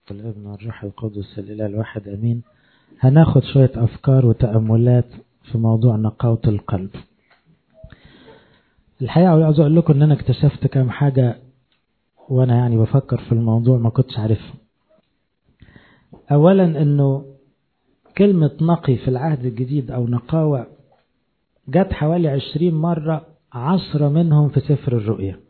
والابن والروح القدس الإله الواحد أمين. هناخد شوية أفكار وتأملات في موضوع نقاوة القلب. الحقيقة عاوز أقول لكم أن أنا اكتشفت كام حاجة وأنا بفكر في الموضوع ما كنتش عارفها. أولا أنه كلمة نقي في العهد الجديد أو نقاوة جت حوالي 20 مرة، 10 منهم في سفر الرؤيا.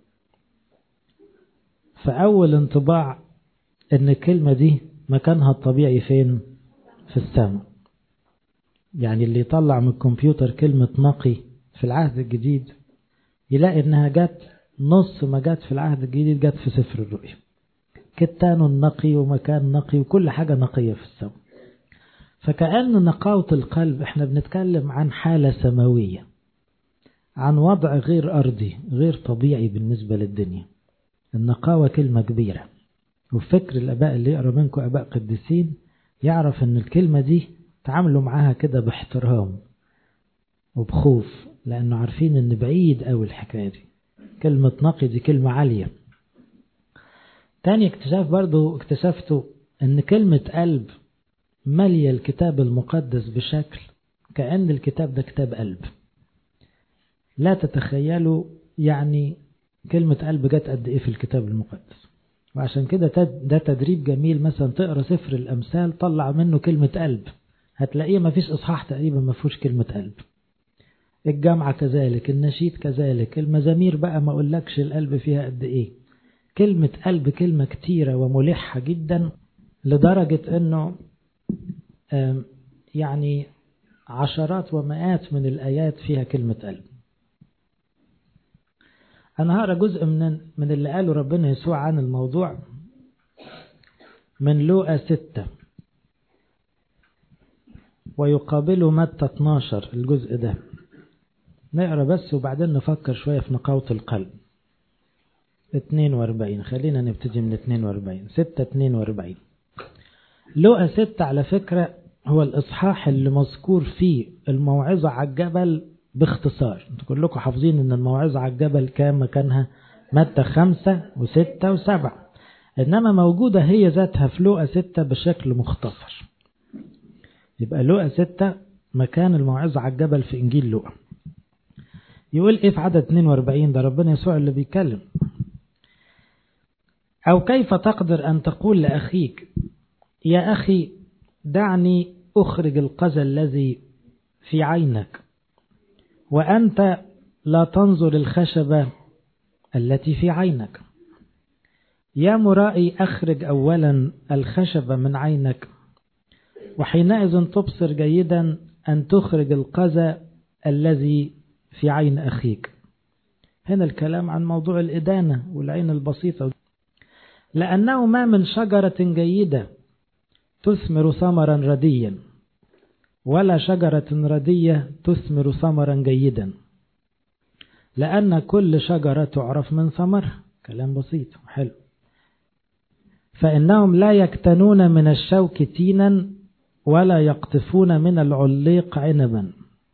فأول انطباع أن الكلمة دي مكانها الطبيعي فين؟ في السماء. يعني اللي يطلع من الكمبيوتر كلمة نقي في العهد الجديد يلاقي انها جت نص ما جت في العهد الجديد جت في سفر الرؤيا. كتان نقي ومكان نقي وكل حاجة نقية في السماء. فكأن نقاوة القلب احنا بنتكلم عن حالة سماوية، عن وضع غير أرضي غير طبيعي بالنسبة للدنيا. النقاوة كلمة كبيرة، وفكر الآباء اللي يقرأ منكم آباء قديسين يعرف ان الكلمة دي تعاملوا معاها كده باحترام وبخوف، لأنه عارفين ان بعيد قوي الحكاية دي. كلمة نقي دي كلمة عالية. تاني اكتشفته ان كلمة قلب مالية الكتاب المقدس بشكل كأن الكتاب ده كتاب قلب. لا تتخيلوا يعني كلمة قلب جت قد ايه في الكتاب المقدس. وعشان كده ده تدريب جميل. مثلا تقرأ سفر الأمثال طلع منه كلمة قلب، هتلاقيه ما فيش إصحاح تقريبا ما فيهوش كلمة قلب. الجامعة كذلك، النشيد كذلك، المزامير بقى ما أقولكش القلب فيها قد ايه. كلمة قلب كلمة كتيرة وملحة جدا، لدرجة انه يعني عشرات ومئات من الآيات فيها كلمة قلب. أنا هقرأ جزء من اللي قاله ربنا يسوع عن الموضوع من لوقا 6 ويقابله متى 12. الجزء ده نقرأ بس وبعدين نفكر شوية في نقاوة القلب. 42 خلينا نبتدي من 42 6:42. لوقا 6 على فكرة هو الإصحاح اللي مذكور فيه الموعظة على الجبل باختصار. انتوا كلكم حافظين ان الموعظة على الجبل كان مكانها متى 5 و6 و7، انما موجودة هي ذاتها في لوقا 6 بشكل مختصر. يبقى لوقا 6 مكان الموعظة على الجبل في انجيل لوقا. يقول ايه في عدد 42؟ ده ربنا يسوع اللي بيتكلم. او كيف تقدر ان تقول لاخيك يا اخي دعني اخرج القذى الذي في عينك وأنت لا تنظر الخشبة التي في عينك؟ يا مرائي أخرج أولا الخشبة من عينك وحينئذ تبصر جيدا أن تخرج القذى الذي في عين أخيك. هنا الكلام عن موضوع الإدانة والعين البسيطة. لأنه ما من شجرة جيدة تثمر ثمرا رديا ولا شجرة ردية تثمر ثمرا جيدا، لأن كل شجرة تعرف من ثمرها. كلام بسيط وحلو. فإنهم لا يكتنون من الشوك تينا ولا يقطفون من العليق عنبا.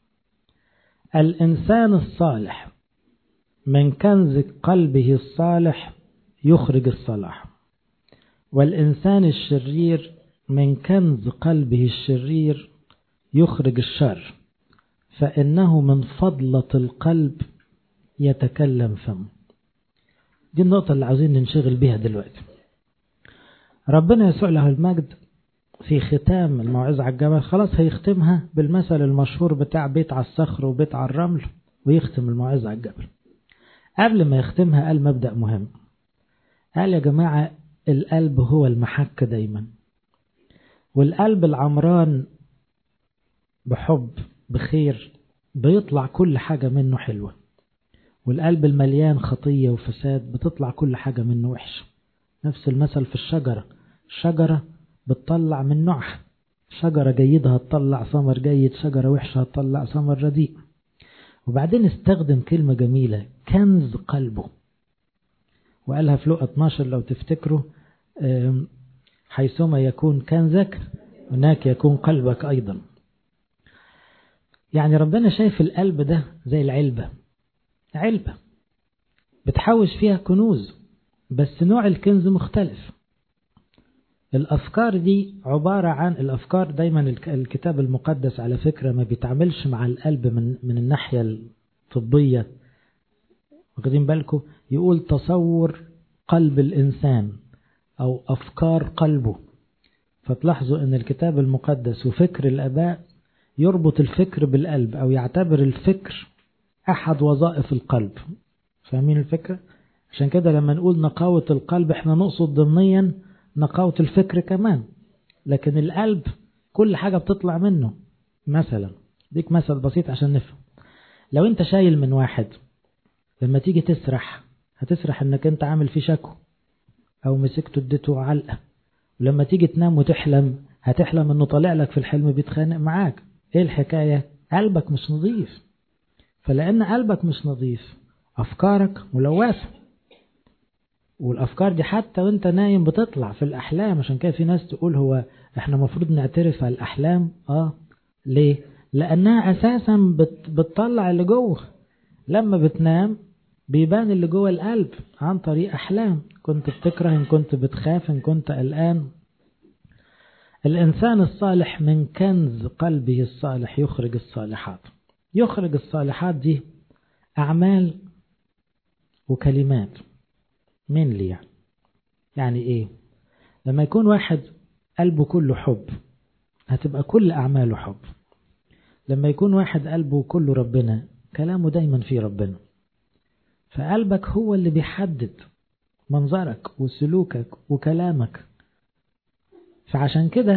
الإنسان الصالح من كنز قلبه الصالح يخرج الصلاح، والإنسان الشرير من كنز قلبه الشرير يخرج الشر، فإنه من فضلة القلب يتكلم فمه. دي النقطة اللي عاوزين ننشغل بيها دلوقتي. ربنا يسوع له المجد في ختام الموعظة على الجبل خلاص هيختمها بالمثل المشهور بتاع بيت على الصخر وبيت على الرمل، ويختم الموعظة على الجبل. قبل ما يختمها قال مبدأ مهم. قال يا جماعة القلب هو المحك دايما، والقلب العمران بحب بخير بيطلع كل حاجة منه حلوة، والقلب المليان خطية وفساد بتطلع كل حاجة منه وحش. نفس المثل في الشجرة بتطلع من نوعها. شجرة جيدة هتطلع ثمر جيد، شجرة وحشة هتطلع ثمر رديء. وبعدين استخدم كلمة جميلة، كنز قلبه، وقالها في لوقا 12 لو تفتكروا، حيثما يكون كنزك هناك يكون قلبك أيضا. يعني ربنا شايف القلب ده زي علبة بتحوش فيها كنوز، بس نوع الكنز مختلف. الأفكار دي عبارة عن الأفكار. دايما الكتاب المقدس على فكرة ما بيتعاملش مع القلب من الناحية الطبية، واخدين بالكم؟ يقول تصور قلب الإنسان أو أفكار قلبه. فتلاحظوا أن الكتاب المقدس وفكر الآباء يربط الفكر بالقلب، أو يعتبر الفكر أحد وظائف القلب. فاهمين الفكرة؟ عشان كده لما نقول نقاوة القلب احنا نقصد ضمنيا نقاوة الفكر كمان، لكن القلب كل حاجة بتطلع منه. مثلا ديك مثل بسيط عشان نفهم. لو انت شايل من واحد، لما تيجي تسرح هتسرح انك انت عامل فيه شكوى او مسكته اديته علقة، ولما تيجي تنام وتحلم هتحلم انه طالع لك في الحلم بيتخانق معاك. ايه الحكاية؟ قلبك مش نظيف. فلان قلبك مش نظيف افكارك ملوثة، والافكار دي حتى وانت نايم بتطلع في الاحلام. عشان كده في ناس تقول هو احنا مفروض نعترف على الاحلام. ليه؟ لانها اساسا بتطلع اللي جوه. لما بتنام بيبان اللي جوه القلب عن طريق احلام، كنت بتكره، ان كنت بتخاف، ان كنت قلقان. الانسان الصالح من كنز قلبه الصالح يخرج الصالحات. يخرج الصالحات دي اعمال وكلمات. مين لي يعني ايه؟ لما يكون واحد قلبه كله حب هتبقى كل اعماله حب. لما يكون واحد قلبه كله ربنا كلامه دايما فيه ربنا. فقلبك هو اللي بيحدد منظرك وسلوكك وكلامك. فعشان كده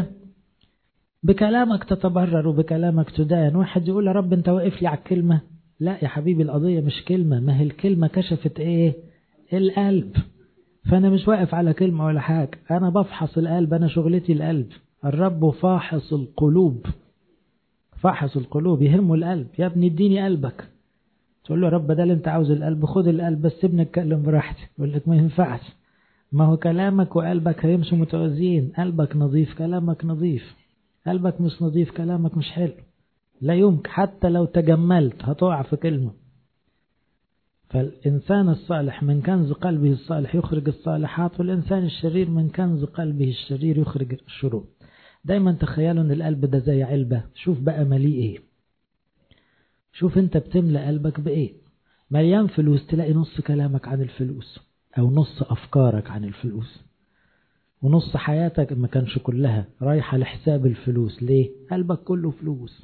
بكلامك تتبرر وبكلامك تدان. واحد يقول يا رب انت واقف لي على الكلمة. لا يا حبيبي، القضية مش كلمة، ما هي الكلمة كشفت ايه؟ القلب. فأنا مش واقف على كلمة ولا حاجة، أنا بفحص القلب، أنا شغلتي القلب. الرب فاحص القلوب. فاحص القلوب، يهمه القلب. يا ابني اديني قلبك. تقول له يا رب ده اللي انت عاوز القلب، خد القلب بس سيبني اتكلم براحتي. يقول لك ما ينفعش، ما هو كلامك وقلبك هيمشوا متوازيين. قلبك نظيف كلامك نظيف، قلبك مش نظيف كلامك مش حلو. لا يمكن، حتى لو تجملت هتقع في كلمة. فالإنسان الصالح من كنز قلبه الصالح يخرج الصالحات، والإنسان الشرير من كنز قلبه الشرير يخرج الشرور. دايما تخيلوا ان القلب ده زي علبة. شوف بقى مليء ايه. شوف انت بتملأ قلبك بايه. مليان فلوس، تلاقي نص كلامك عن الفلوس، او نص افكارك عن الفلوس، ونص حياتك ما كانش كلها رايحة لحساب الفلوس. ليه؟ قلبك كله فلوس.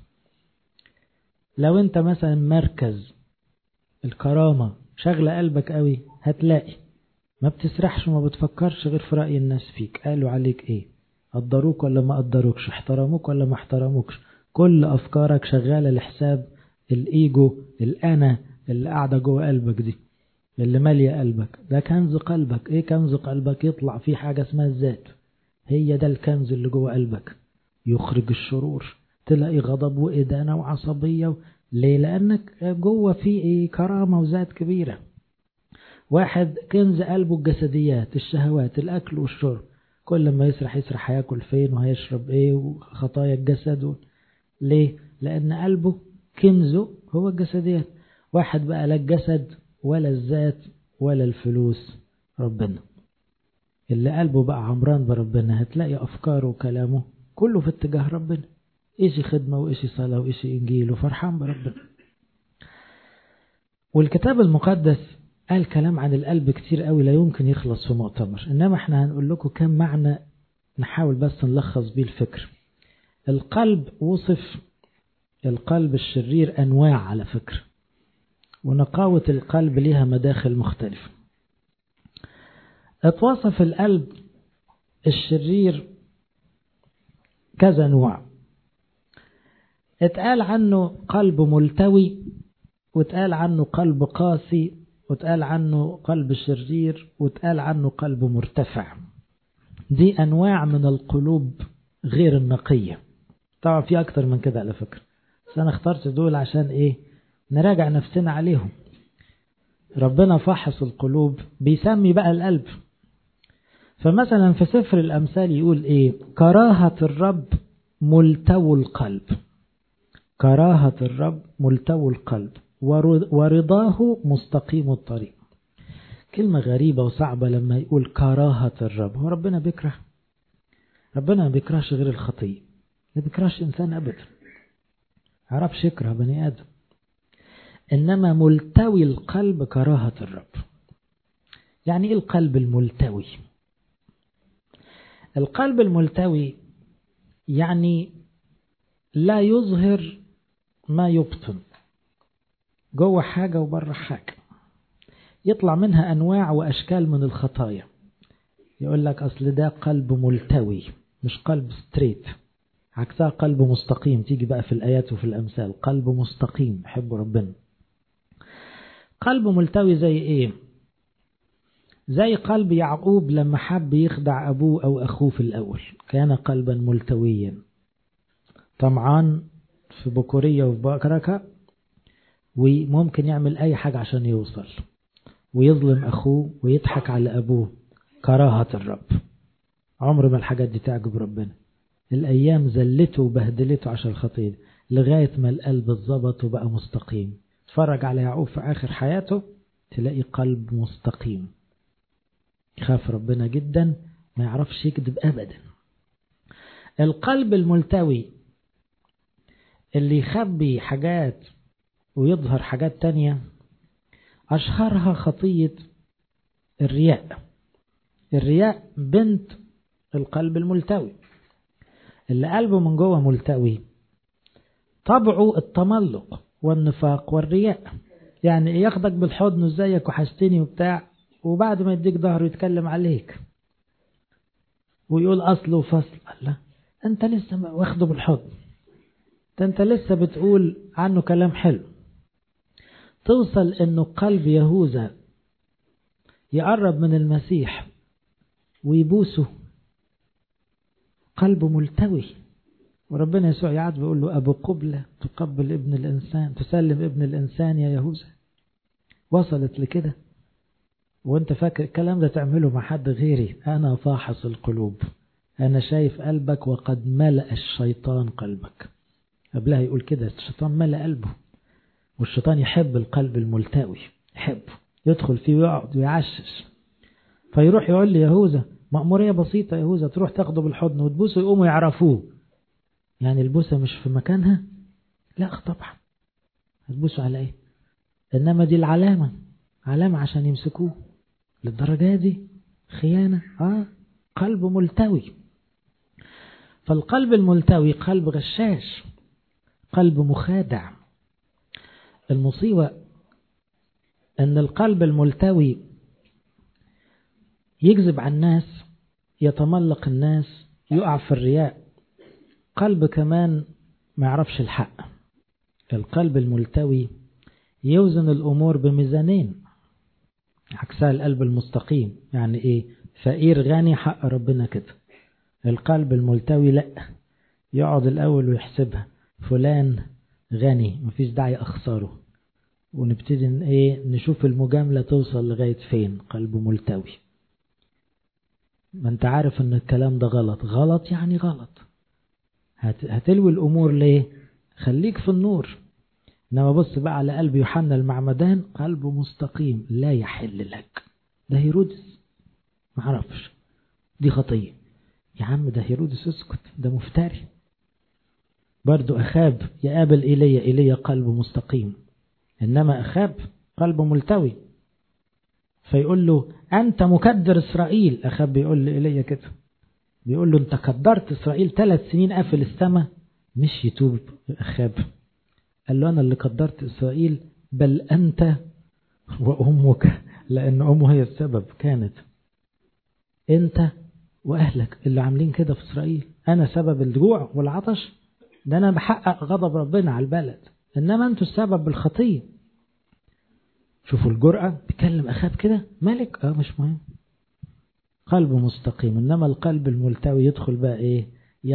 لو انت مثلا مركز الكرامة شغلة قلبك قوي، هتلاقي ما بتسرحش وما بتفكرش غير في رأي الناس فيك. قالوا عليك ايه؟ قدروك ولا ما قدروكش؟ احترموك ولا ما احترموكش؟ كل افكارك شغالة لحساب الايجو، الانا اللي قاعدة جوه قلبك دي، اللي مالية قلبك. ده كنز قلبك. ايه كنز قلبك؟ يطلع فيه حاجة اسمها الذات. هي ده الكنز اللي جوه قلبك. يخرج الشرور، تلاقي غضب وإدانة وعصبية. ليه؟ لأنك جوه فيه ايه؟ كرامة وذات كبيرة. واحد كنز قلبه الجسديات، الشهوات، الأكل والشرب. كل ما يسرح هياكل فين وهيشرب ايه وخطايا الجسد. ليه؟ لأن قلبه كنزه هو الجسديات. واحد بقى لا الجسد ولا الذات ولا الفلوس، ربنا. اللي قلبه بقى عمران بربنا هتلاقي أفكاره وكلامه كله في اتجاه ربنا. إيشي خدمة وإيشي صلاة وإيشي إنجيل وفرحان بربنا. والكتاب المقدس قال كلام عن القلب كتير قوي لا يمكن يخلص في مؤتمر، إنما احنا هنقول لكم كم معنى نحاول بس نلخص بيه الفكر. القلب وصف القلب الشرير أنواع على فكرة، ونقاوة القلب لها مداخل مختلفة. اتوصف القلب الشرير كذا نوع. اتقال عنه قلب ملتوي، واتقال عنه قلب قاسي، واتقال عنه قلب شرير، واتقال عنه قلب مرتفع. دي أنواع من القلوب غير النقية. طبعا في أكتر من كده على فكرة، بس أنا اخترت دول عشان إيه؟ نراجع نفسنا عليهم. ربنا فحص القلوب، بيسمي بقى القلب. فمثلا في سفر الأمثال يقول إيه؟ كراهة الرب ملتو القلب. كراهة الرب ملتو القلب ورضاه مستقيم الطريق. كلمة غريبة وصعبة لما يقول كراهة الرب. هو ربنا بيكره؟ ربنا ما بيكرهش غير الخطية، ما بيكرهش إنسان أبدا، عرفش يكره بني آدم. إنما ملتوي القلب كراهة الرب. يعني إيه القلب الملتوي؟ القلب الملتوي يعني لا يظهر ما يبطن، جوه حاجة وبره حاجة، يطلع منها أنواع وأشكال من الخطايا. يقول لك أصل ده قلب ملتوي، مش قلب ستريت، عكسها قلب مستقيم. تيجي بقى في الآيات وفي الأمثال قلب مستقيم يحب ربنا. قلب ملتوي زي إيه؟ زي قلب يعقوب لما حب يخدع أبوه أو أخوه في الأول، كان قلبا ملتويا طمعان في بكورية وفي بركة، وممكن يعمل أي حاجة عشان يوصل، ويظلم أخوه ويضحك على أبوه كراهة الرب. عمر ما الحاجات دي تعجب ربنا. الأيام زلته وبهدلته عشان الخطية، لغاية ما القلب اتظبط وبقى مستقيم. اتفرج على يعقوب في آخر حياته تلاقي قلب مستقيم، يخاف ربنا جدا، ما يعرفش يكذب أبدا. القلب الملتوي اللي يخبي حاجات ويظهر حاجات تانية، أشهرها خطية الرياء. الرياء بنت القلب الملتوي. اللي قلبه من جوه ملتوي طبعه التملق والنفاق والرياء. يعني ياخدك بالحضن وزيك وحشتني وبتاع، وبعد ما يديك ظهره يتكلم عليك ويقول أصله فصل. الله، أنت لسه واخده بالحضن، أنت لسه بتقول عنه كلام حلو. توصل إنه قلب يهوذا يقرب من المسيح ويبوسه، قلبه ملتوي. وربنا يسوع يعاد بيقول له أبو قبلة تقبل ابن الإنسان، تسلم ابن الإنسان يا يهوذا. وصلت لكده، وانت فاكر الكلام ده تعمله مع حد غيري؟ أنا فاحص القلوب، أنا شايف قلبك وقد ملأ الشيطان قلبك. قبلها يقول كده الشيطان ملأ قلبه، والشيطان يحب القلب الملتوي، يحبه يدخل فيه ويقعد ويعشش. فيروح يقول لي يهوذا مأمورية بسيطة، يهوذا تروح تاخده بالحضن وتبوسه يقوموا يعرفوه. يعني البوسة مش في مكانها؟ لا طبعا، هتبوسوا على ايه؟ انما دي العلامة، علامة عشان يمسكوه. للدرجة دي خيانة؟ قلب ملتوي. فالقلب الملتوي قلب غشاش، قلب مخادع. المصيبة ان القلب الملتوي يكذب على الناس، يتملق الناس، يقع في الرياء. قلب كمان ما يعرفش الحق. القلب الملتوي يوزن الأمور بميزانين، عكسها القلب المستقيم. يعني إيه؟ فقير غني حق ربنا كده. القلب الملتوي لا، يقعد الأول ويحسبها، فلان غني مفيش داعي أخسره، ونبتدي نشوف المجاملة توصل لغاية فين. قلب ملتوي. ما انت عارف ان الكلام ده غلط، غلط يعني غلط، هتلوي الأمور ليه؟ خليك في النور. إنما بص بقى على قلب يوحنا المعمدان، قلبه مستقيم لا يحل لك. ده هيرودس معرفش دي خطية، يا عم ده هيرودس اسكت، ده مفتري. برضو أخاب يقابل إيليا قلبه مستقيم، إنما أخاب قلبه ملتوي. فيقول له أنت مكدر إسرائيل. أخاب بيقول لإيليا كده، بيقول له أنت كدرت إسرائيل 3 سنين قافل السماء. مش يتوب أخاب، قال له أنا اللي قدرت إسرائيل، بل أنت وأمك، لأن أمه هي السبب. كانت أنت وأهلك اللي عاملين كده في إسرائيل، أنا سبب الجوع والعطش، ده أنا بحقق غضب ربنا على البلد، إنما أنتوا السبب بالخطية. شوفوا الجرأة، بيكلم أخاب كده ملك. مش مهم، قلبه مستقيم. إنما القلب الملتوي يدخل بقى إيه؟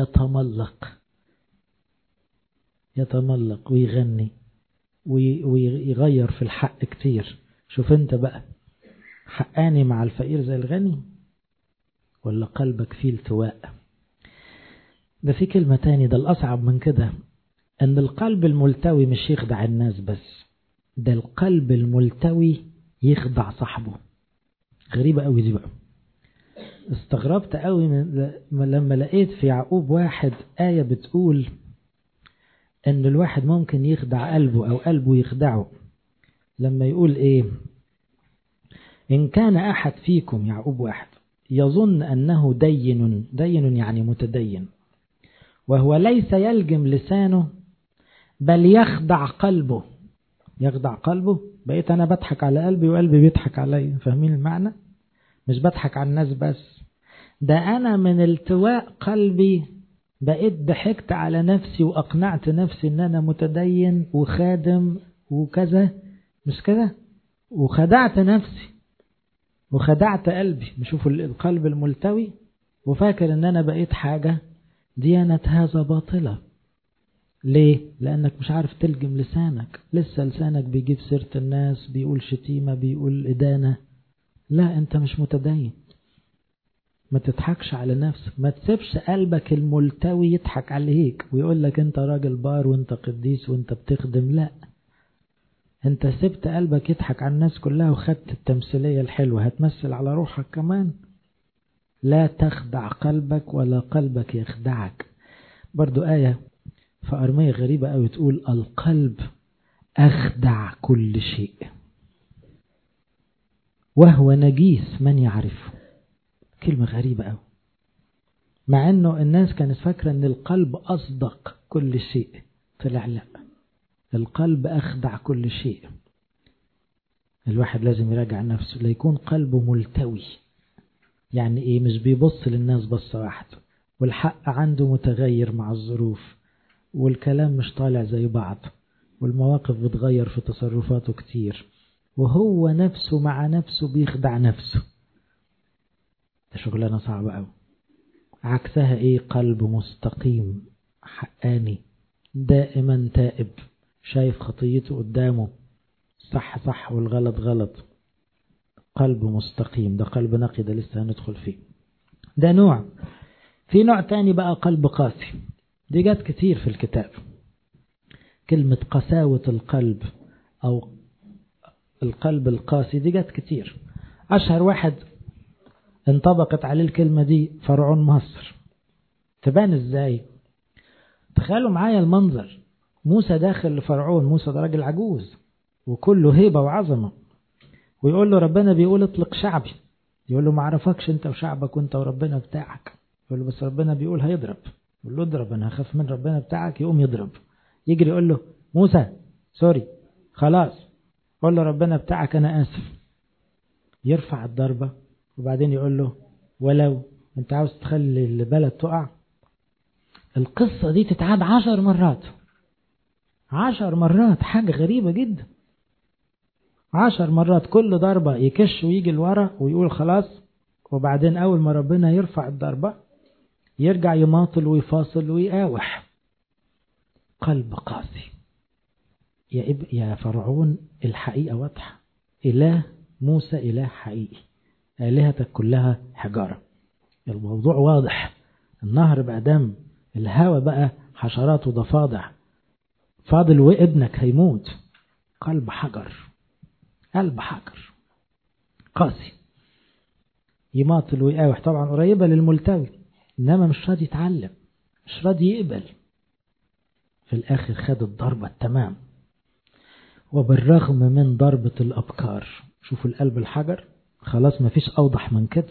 يتملق ويغني ويغير في الحق كتير. شوف انت بقى، حقاني مع الفقير زي الغني، ولا قلبك فيه التواء؟ ده في كلمة تاني، ده الأصعب من كده، ان القلب الملتوي مش يخدع الناس بس، ده القلب الملتوي يخدع صاحبه. غريبة قوي دي بقى. استغربت قوي لما لقيت في يعقوب 1 آية بتقول ان الواحد ممكن يخدع قلبه او قلبه يخدعه. لما يقول ايه؟ ان كان احد فيكم، يعقوب 1، يظن انه دين يعني متدين، وهو ليس يلجم لسانه بل يخدع قلبه. يخدع قلبه، بقيت انا بضحك على قلبي وقلبي بيضحك علي. فاهمين المعنى؟ مش بضحك على الناس بس، ده انا من التواء قلبي بقيت ضحكت على نفسي واقنعت نفسي ان انا متدين وخادم وكذا، مش كده؟ وخدعت نفسي وخدعت قلبي. نشوف القلب الملتوي وفاكر ان انا بقيت حاجة، ديانة هذا باطلة. ليه؟ لانك مش عارف تلجم لسانك، لسه لسانك بيجيب سيرة الناس، بيقول شتيمة، بيقول إدانة. لا، انت مش متدين. ما تضحكش على نفسك، ما تسيبش قلبك الملتوي يضحك عليك ويقول لك انت راجل بار وانت قديس وانت بتخدم. لا، انت سبت قلبك يضحك على الناس كلها وخدت التمثيلية الحلوة، هتمثل على روحك كمان. لا تخدع قلبك ولا قلبك يخدعك. برضو آية في أرمية غريبة أوي تقول القلب أخدع كل شيء وهو نجيس من يعرفه. كلمة غريبة أوي، مع أنه الناس كانت فاكرة أن القلب أصدق كل شيء. طلع لا، القلب أخدع كل شيء. الواحد لازم يراجع نفسه ليكون قلبه ملتوي. يعني إيه؟ مش بيبص للناس بصة واحدة، والحق عنده متغير مع الظروف، والكلام مش طالع زي بعض، والمواقف بتغير في تصرفاته كتير، وهو نفسه مع نفسه بيخدع نفسه. ده شغلانة صعبة أوي. عكسها إيه؟ قلب مستقيم حقاني دائما تائب، شايف خطيته قدامه، صح صح والغلط غلط. قلب مستقيم، ده قلب نقي، ده لسه هندخل فيه. ده نوع. في نوع تاني بقى قلب قاسي. دي جت كتير في الكتاب، كلمة قساوة القلب أو القلب القاسي دي جت كتير. أشهر واحد انطبقت عليه الكلمة دي فرعون مصر. تبان ازاي؟ تخيلوا معايا المنظر، موسى داخل لفرعون. موسى ده راجل عجوز وكله هيبة وعظمة، ويقول له ربنا بيقول اطلق شعبي. يقول له ما عرفكش انت وشعبك وانت وربنا بتاعك. يقول له بس ربنا بيقول هيضرب. يقول له اضرب، انا هخاف من ربنا بتاعك. يقوم يضرب، يجري يقول له موسى سوري خلاص، قول له ربنا بتاعك انا اسف. يرفع الضربة وبعدين يقول له ولو انت عاوز تخلي البلد تقع. القصة دي تتعاد 10 مرات. 10 مرات، حاجة غريبة جدا. 10 مرات كل ضربة يكش ويجي لورا ويقول خلاص، وبعدين أول ما ربنا يرفع الضربة يرجع يماطل ويفاصل ويقاوح. قلب قاسي. يا فرعون الحقيقة واضحة، إله موسى إله حقيقي، آلهتك كلها حجارة. الموضوع واضح، النهر بقى دم، الهوى بقى حشرات وضفادع، فاضل وابنك هيموت. قلب حجر، قلب حجر قاسي، يماطل ويقاوح. طبعا قريبة للملتوي، إنما مش راضي يتعلم، مش راضي يقبل. في الآخر خد الضربة التمام. وبالرغم من ضربة الأبكار، شوفوا القلب الحجر، خلاص ما فيش أوضح من كده.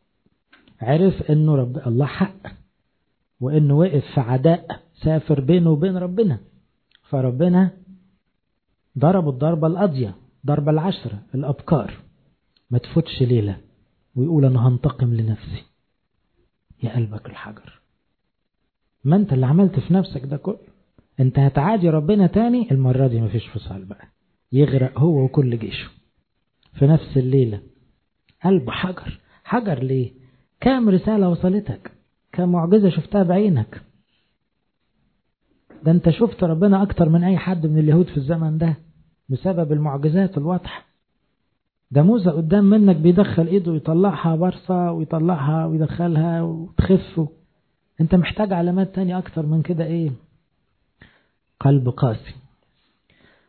عرف إنه رب الله حق، وإنه وقف في عداء سافر بينه وبين ربنا، فربنا ضرب الضربة القاضية، ضربة العشرة الأبكار، ما تفوتش ليلة ويقول أنا هنتقم لنفسي. يا قلبك الحجر، ما أنت اللي عملت في نفسك ده كله. أنت هتعادي ربنا تاني، المرة دي ما فيش فصال بقى، يغرق هو وكل جيشه في نفس الليلة. قلب حجر. حجر ليه؟ كام رسالة وصلتك، كام معجزة شفتها بعينك. ده أنت شفت ربنا أكتر من أي حد من اليهود في الزمن ده بسبب المعجزات الواضحة. ده موسى قدام منك بيدخل ايده ويطلعها برصة ويطلعها ويدخلها وتخف. انت محتاج علامات تانية اكتر من كده. ايه؟ قلب قاسي.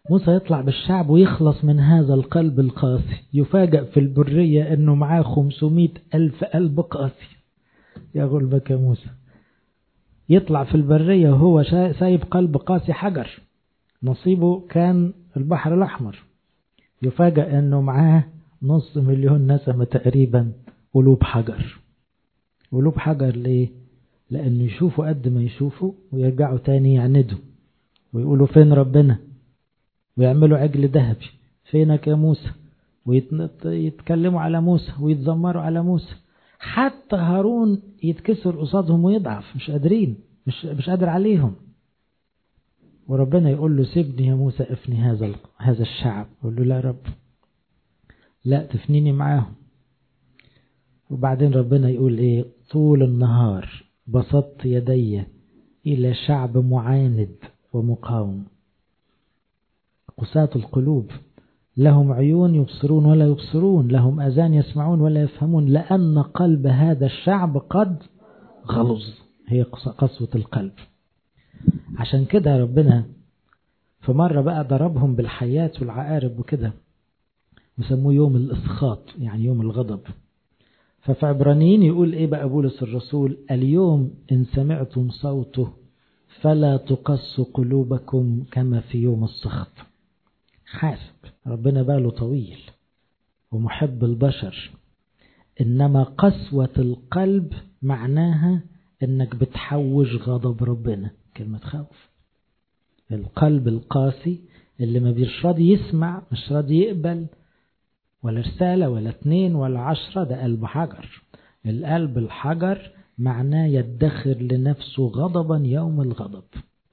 موسى يطلع بالشعب ويخلص من هذا القلب القاسي، يفاجأ في البرية انه معاه 500,000 قلب قاسي. يا غلبك يا موسى، يطلع في البرية وهو سايب قلب قاسي حجر، نصيبه كان البحر الأحمر. يفاجأ انه معاه 500,000 نسمة تقريبا قلوب حجر. قلوب حجر ليه؟ لأنه يشوفوا قد ما يشوفوا ويرجعوا تاني يعندوا ويقولوا فين ربنا، ويعملوا عجل ذهبي، فينك يا موسى، ويتكلموا على موسى ويتذمروا على موسى. حتى هارون يتكسر قصادهم ويضعف، مش قادرين، مش قادر عليهم. وربنا يقول له سيبني يا موسى افني هذا الشعب. يقول له لا رب، لا تفنيني معاهم. وبعدين ربنا يقول ايه؟ طول النهار بسطت يدي الى شعب معاند ومقاوم، قساة القلوب، لهم عيون يبصرون ولا يبصرون، لهم أذان يسمعون ولا يفهمون، لأن قلب هذا الشعب قد غلظ. هي قسوة القلب. عشان كده ربنا في مرة بقى ضربهم بالحيات والعقارب وكده، وسموه يوم الإسخاط، يعني يوم الغضب. ففي عبرانيين يقول ايه بقى بولس الرسول؟ اليوم إن سمعتم صوته فلا تقص قلوبكم كما في يوم السخط. حاسب ربنا باله طويل ومحب البشر، إنما قسوة القلب معناها إنك بتحوش غضب ربنا. كلمة خوف. القلب القاسي اللي ما بيش راضي يسمع، مش راضي يقبل ولا رسالة ولا 2 ولا 10، ده قلب حجر. القلب الحجر معناه يدخر لنفسه غضبا يوم الغضب.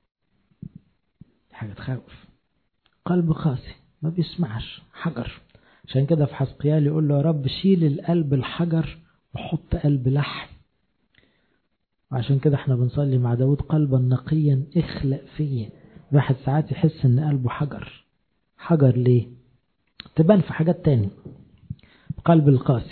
حاجة تخوف. قلب قاسي ما بيسمعش، حجر. عشان كده في حزقيال يقول له يا رب شيل القلب الحجر وحط قلب لحم. وعشان كده احنا بنصلي مع داود قلبا نقيا اخلق فيه. واحد ساعات يحس ان قلبه حجر. حجر ليه؟ تبان في حاجات تاني. قلب القاسي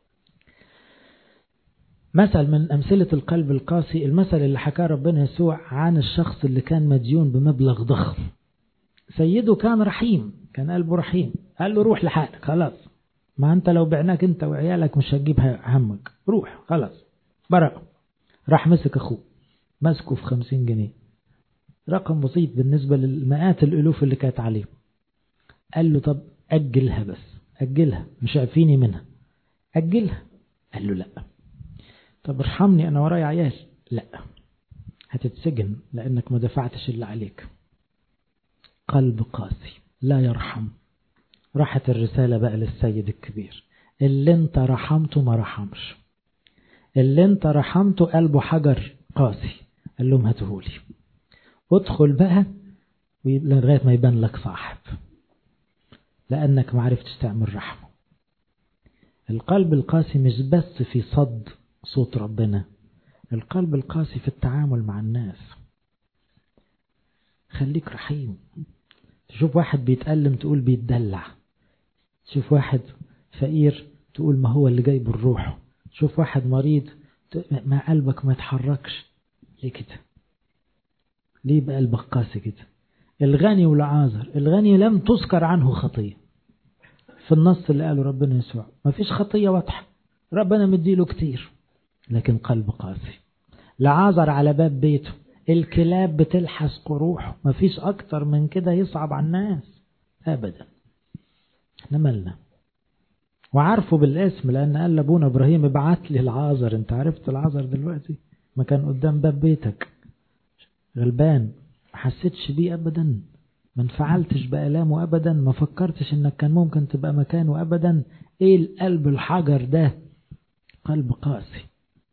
مثل من أمثلة القلب القاسي، المثل اللي حكاه ربنا يسوع عن الشخص اللي كان مديون بمبلغ ضخم. سيده كان رحيم، كان قلبه رحيم، قال له روح لحالك خلاص، ما أنت لو بعناك أنت وعيالك مش هتجيب همك، روح خلاص برا. راح مسك أخوه، مسكه في 50 جنيه، رقم بسيط بالنسبة للمئات الألوف اللي كانت عليه. قال له طب أجلها، بس أجلها، مش عارفيني منها، أجلها. قال له لا. طب ارحمني أنا ورايا عيال. لا، هتتسجن لأنك ما دفعتش اللي عليك. قلب قاسي لا يرحم. راحت الرسالة بقى للسيد الكبير، اللي انت رحمته ما رحمش، اللي انت رحمته قلبه حجر قاسي. قال لهم هاتهولي، ادخل بقى لغاية ما يبان لك صاحب، لأنك ما عرفتش تعمل رحمة. القلب القاسي مش بس في صد صوت ربنا، القلب القاسي في التعامل مع الناس. خليك رحيم. تشوف واحد بيتألم تقول بيتدلع، تشوف واحد فقير تقول ما هو اللي جايب الروح، تشوف واحد مريض ما قلبك ما يتحركش. ليه كده؟ ليه بقى قلبك قاسي كده؟ الغني والعازر، الغني لم تذكر عنه خطية في النص اللي قاله ربنا يسوع، ما فيش خطية واضحة، ربنا مديله كتير، لكن قلب قاسي. لعازر على باب بيته الكلاب بتلحس قروحه، ما فيش أكتر من كده يصعب على الناس أبدا. احنا مالنا؟ وعارفه بالاسم، لأن قال لأبونا إبراهيم ابعت لي العازر. انت عرفت العازر دلوقتي؟ ما كان قدام باب بيتك غلبان، ما حسيتش بيه أبدا، ما انفعلتش بألامه أبدا، ما فكرتش انك كان ممكن تبقى مكانه أبدا. ايه القلب الحجر ده؟ قلب قاسي.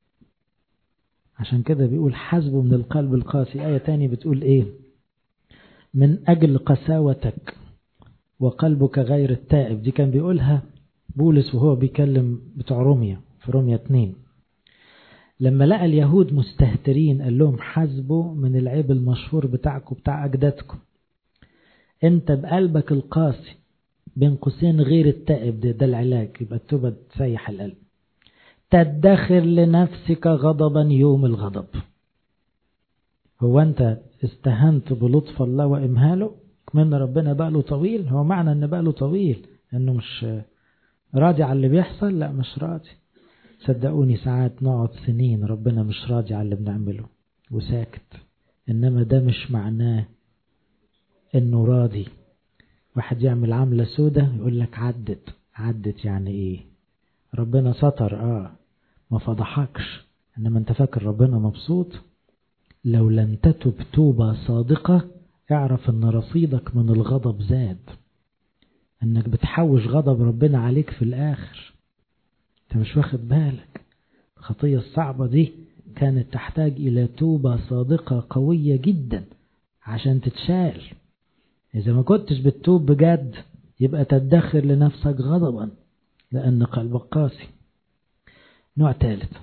عشان كده بيقول حسبه من القلب القاسي. آية تاني بتقول ايه؟ من أجل قساوتك وقلبك غير التائب. دي كان بيقولها بولس وهو بيكلم بتوع روميا في روميا 2. لما لقى اليهود مستهترين قال لهم حسبوا من العيب المشهور بتاعكم بتاع أجدادكم. انت بقلبك القاسي بين قوسين غير التائب، ده العلاج، يبقى التوبة تسيح القلب. تدخر لنفسك غضبا يوم الغضب. هو انت استهنت بلطف الله وإمهاله؟ كمان ربنا بقى له طويل، هو معنى ان بقى له طويل انه مش راضي على اللي بيحصل؟ لا مش راضي. صدقوني ساعات نقعد سنين ربنا مش راضي على اللي بنعمله وساكت، انما ده مش معناه انه راضي. واحد يعمل عملة سودة يقول لك عدت يعني ايه؟ ربنا ستر ما فضحكش، انما انت فاكر ربنا مبسوط؟ لو لم تتب توبة صادقة اعرف ان رصيدك من الغضب زاد، انك بتحوش غضب ربنا عليك في الاخر. انت مش واخد بالك؟ الخطية الصعبة دي كانت تحتاج الى توبة صادقة قوية جدا عشان تتشال. اذا ما كنتش بتتوب بجد يبقى تدخر لنفسك غضبا لان قلبك قاسي. نوع ثالث،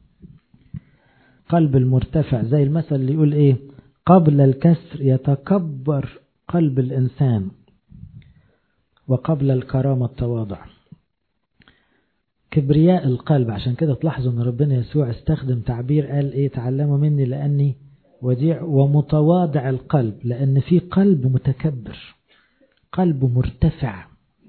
قلب المرتفع، زي المثل اللي يقول ايه؟ قبل الكسر يتكبر قلب الانسان وقبل الكرامة التواضع. كبرياء القلب. عشان كده تلاحظوا ان ربنا يسوع استخدم تعبير قال ايه؟ تعلموا مني لاني وديع ومتواضع القلب، لان في قلب متكبر، قلب مرتفع.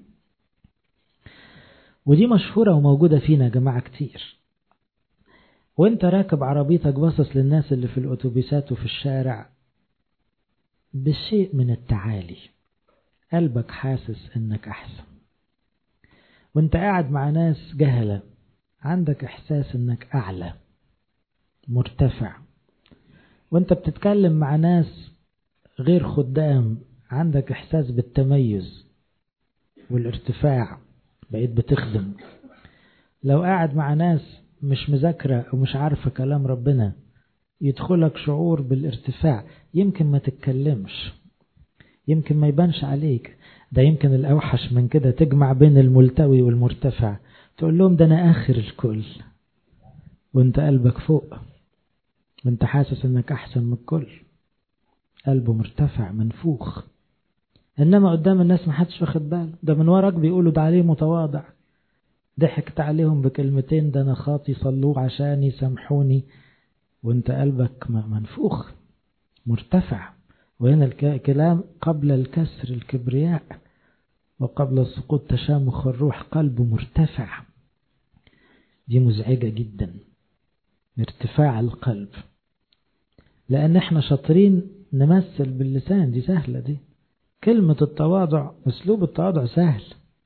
ودي مشهورة وموجودة فينا يا جماعة كتير. وانت راكب عربيتك باصص للناس اللي في الاتوبيسات وفي الشارع بشيء من التعالي، قلبك حاسس انك احسن. وانت قاعد مع ناس جهلة عندك احساس انك اعلى مرتفع. وانت بتتكلم مع ناس غير خدام عندك احساس بالتميز والارتفاع، بقيت بتخدم. لو قاعد مع ناس مش مذاكرة ومش عارفة كلام ربنا يدخلك شعور بالارتفاع. يمكن ما تتكلمش، يمكن ما يبانش عليك، ده يمكن الأوحش من كده تجمع بين الملتوي والمرتفع، تقول لهم ده أنا آخر الكل وانت قلبك فوق، وانت حاسس انك أحسن من الكل. قلبه مرتفع منفوخ، إنما قدام الناس ما حدش واخد باله، ده من وراك بيقولوا ده عليه متواضع، ضحكت عليهم بكلمتين ده أنا خاطي صلوه عشاني سامحوني، وانت قلبك منفوخ مرتفع. وهنا الكلام قبل الكسر الكبرياء وقبل السقوط تشامخ الروح. قلبه مرتفع، دي مزعجة جدا، ارتفاع القلب. لأن احنا شاطرين نمثل باللسان، دي سهلة دي. كلمة التواضع، أسلوب التواضع سهل.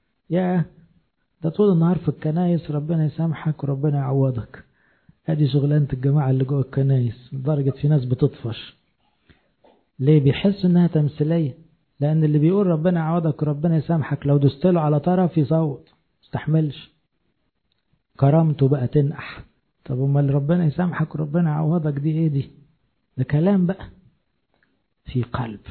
ده طول النهار في الكنايس ربنا يسامحك وربنا يعوضك. هذه شغلانة الجماعة اللي جوه الكنايس، لدرجة في ناس بتطفش. ليه؟ بيحس انها تمثيلية. لأن اللي بيقول ربنا يعوضك وربنا يسامحك لو دستله على طرف يصوت، مستحملش، كرامته بقى تنقح. طب امال ربنا يسامحك وربنا يعوضك دي ايه دي؟ ده كلام بقى. في قلب،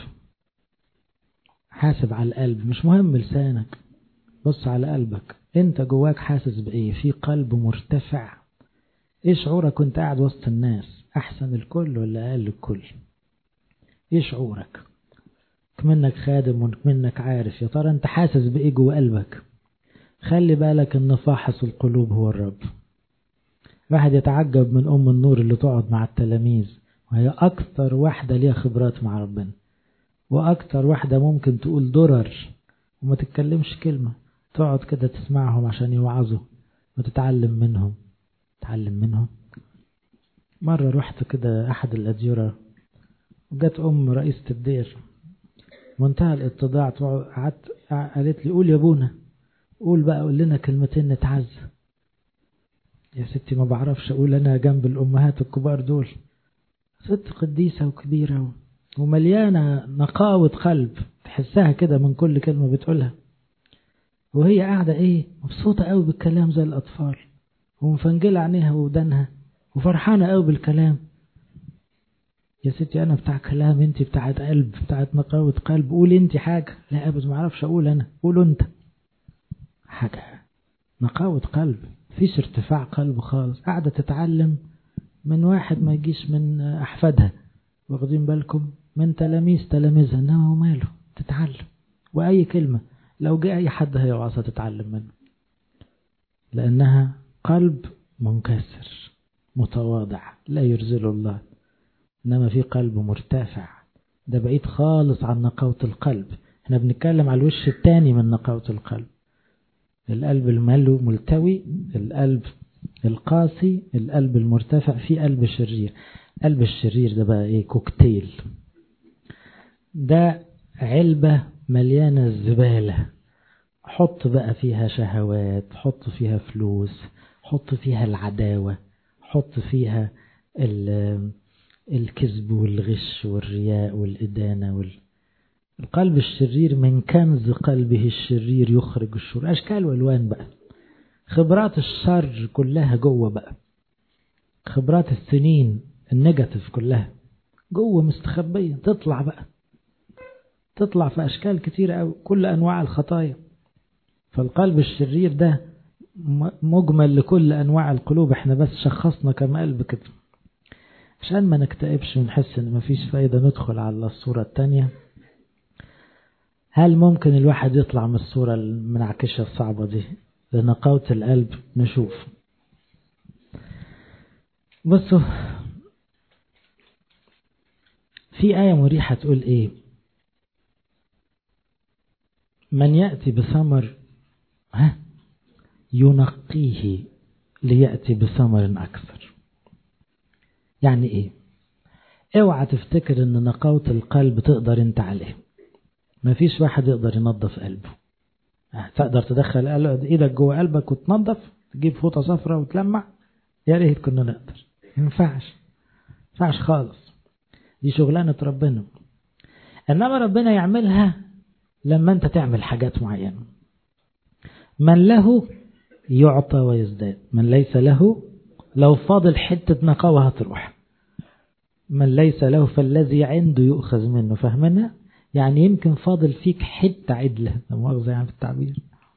حاسب على القلب، مش مهم لسانك، بص على قلبك انت جواك حاسس بايه. في قلب مرتفع. ايه شعورك وانت قاعد وسط الناس؟ احسن الكل ولا اقل الكل؟ ايه شعورك؟ كمنك خادم وكمنك عارف، يا ترى انت حاسس بايه جوا قلبك؟ خلي بالك ان فاحص القلوب هو الرب. واحد يتعجب من ام النور اللي تقعد مع التلاميذ، وهي اكثر واحدة ليها خبرات مع ربنا، واكثر واحدة ممكن تقول درر وما تتكلمش كلمة، تقعد كده تسمعهم عشان يوعظوا وتتعلم منهم. تعلم منهم. مرة رحت كده احد الاديرة وجت ام رئيسة الدير منتهى الاتضاع، قعدت قالت لي قول يا ابونا، قول بقى، قول لنا كلمتين نتعزى. يا ستي ما بعرفش اقول انا جنب الامهات الكبار دول. ست قديسة وكبيرة ومليانة نقاوة قلب، تحسها كده من كل كلمة بتقولها، وهي قاعدة ايه مبسوطة قوي بالكلام زي الاطفال، ومفنجلة عينيها ودانها وفرحانة قوي بالكلام. يا ستي انا بتاع كلام، انت بتاعت قلب، بتاعت نقاوة قلب، قول انت حاجة. لا ابدا ما اعرفش اقول انا، قول انت حاجة. نقاوة قلب، فيش ارتفاع قلب خالص. قاعدة تتعلم من واحد ما يجيش من احفادها، واخدين بالكم، من تلاميذها، انما هو ماله تتعلم. واي كلمة لو جاء اي حد هيوعظها تتعلم منه، لانها قلب منكسر متواضع لا يرزل الله. إنما في قلب مرتفع ده بعيد خالص عن نقاوة القلب. احنا بنتكلم على الوش التاني من نقاوة القلب، القلب الملتوي، القلب القاسي، القلب المرتفع، في قلب شرير. قلب الشرير ده بقى ايه؟ كوكتيل، ده علبة مليانة زبالة، حط بقى فيها شهوات، حط فيها فلوس، حط فيها العداوة، حط فيها الكذب والغش والرياء والإدانة القلب الشرير من كنز قلبه الشرير يخرج الشر، أشكال والوان بقى، خبرات الشر كلها جوه بقى، خبرات السنين النيجاتيف كلها جوه مستخبية، تطلع بقى، تطلع في أشكال كتيرة أوي، كل أنواع الخطايا. فالقلب الشرير ده مجمل لكل أنواع القلوب، احنا بس شخصنا كم قلب كده عشان ما نكتئبش ونحس ان مفيش فايدة. ندخل على الصورة التانية. هل ممكن الواحد يطلع من الصورة المنعكشة الصعبة دي لنقاوة القلب؟ نشوف. بصوا، في آية مريحة تقول ايه؟ من يأتي بثمر ينقيه ليأتي بثمر أكثر. يعني ايه؟ اوعى تفتكر ان نقاوة القلب تقدر انت عليه. مفيش واحد يقدر ينظف قلبه. تقدر تدخل ايدك جوه قلبك وتنظف، تجيب فوطة صفرة وتلمع؟ يا ريت كنا نقدر. ينفعش خالص، دي شغلانة ربنا. انما ربنا يعملها لما انت تعمل حاجات معينة. من له يعطى ويزداد، من ليس له لو فاضل حتة نقاوة هتروح. من ليس له فالذي عنده يؤخذ منه. فهمنا؟ يعني يمكن فاضل فيك حتة عدلة، لا مؤاخذة يعني في التعبير،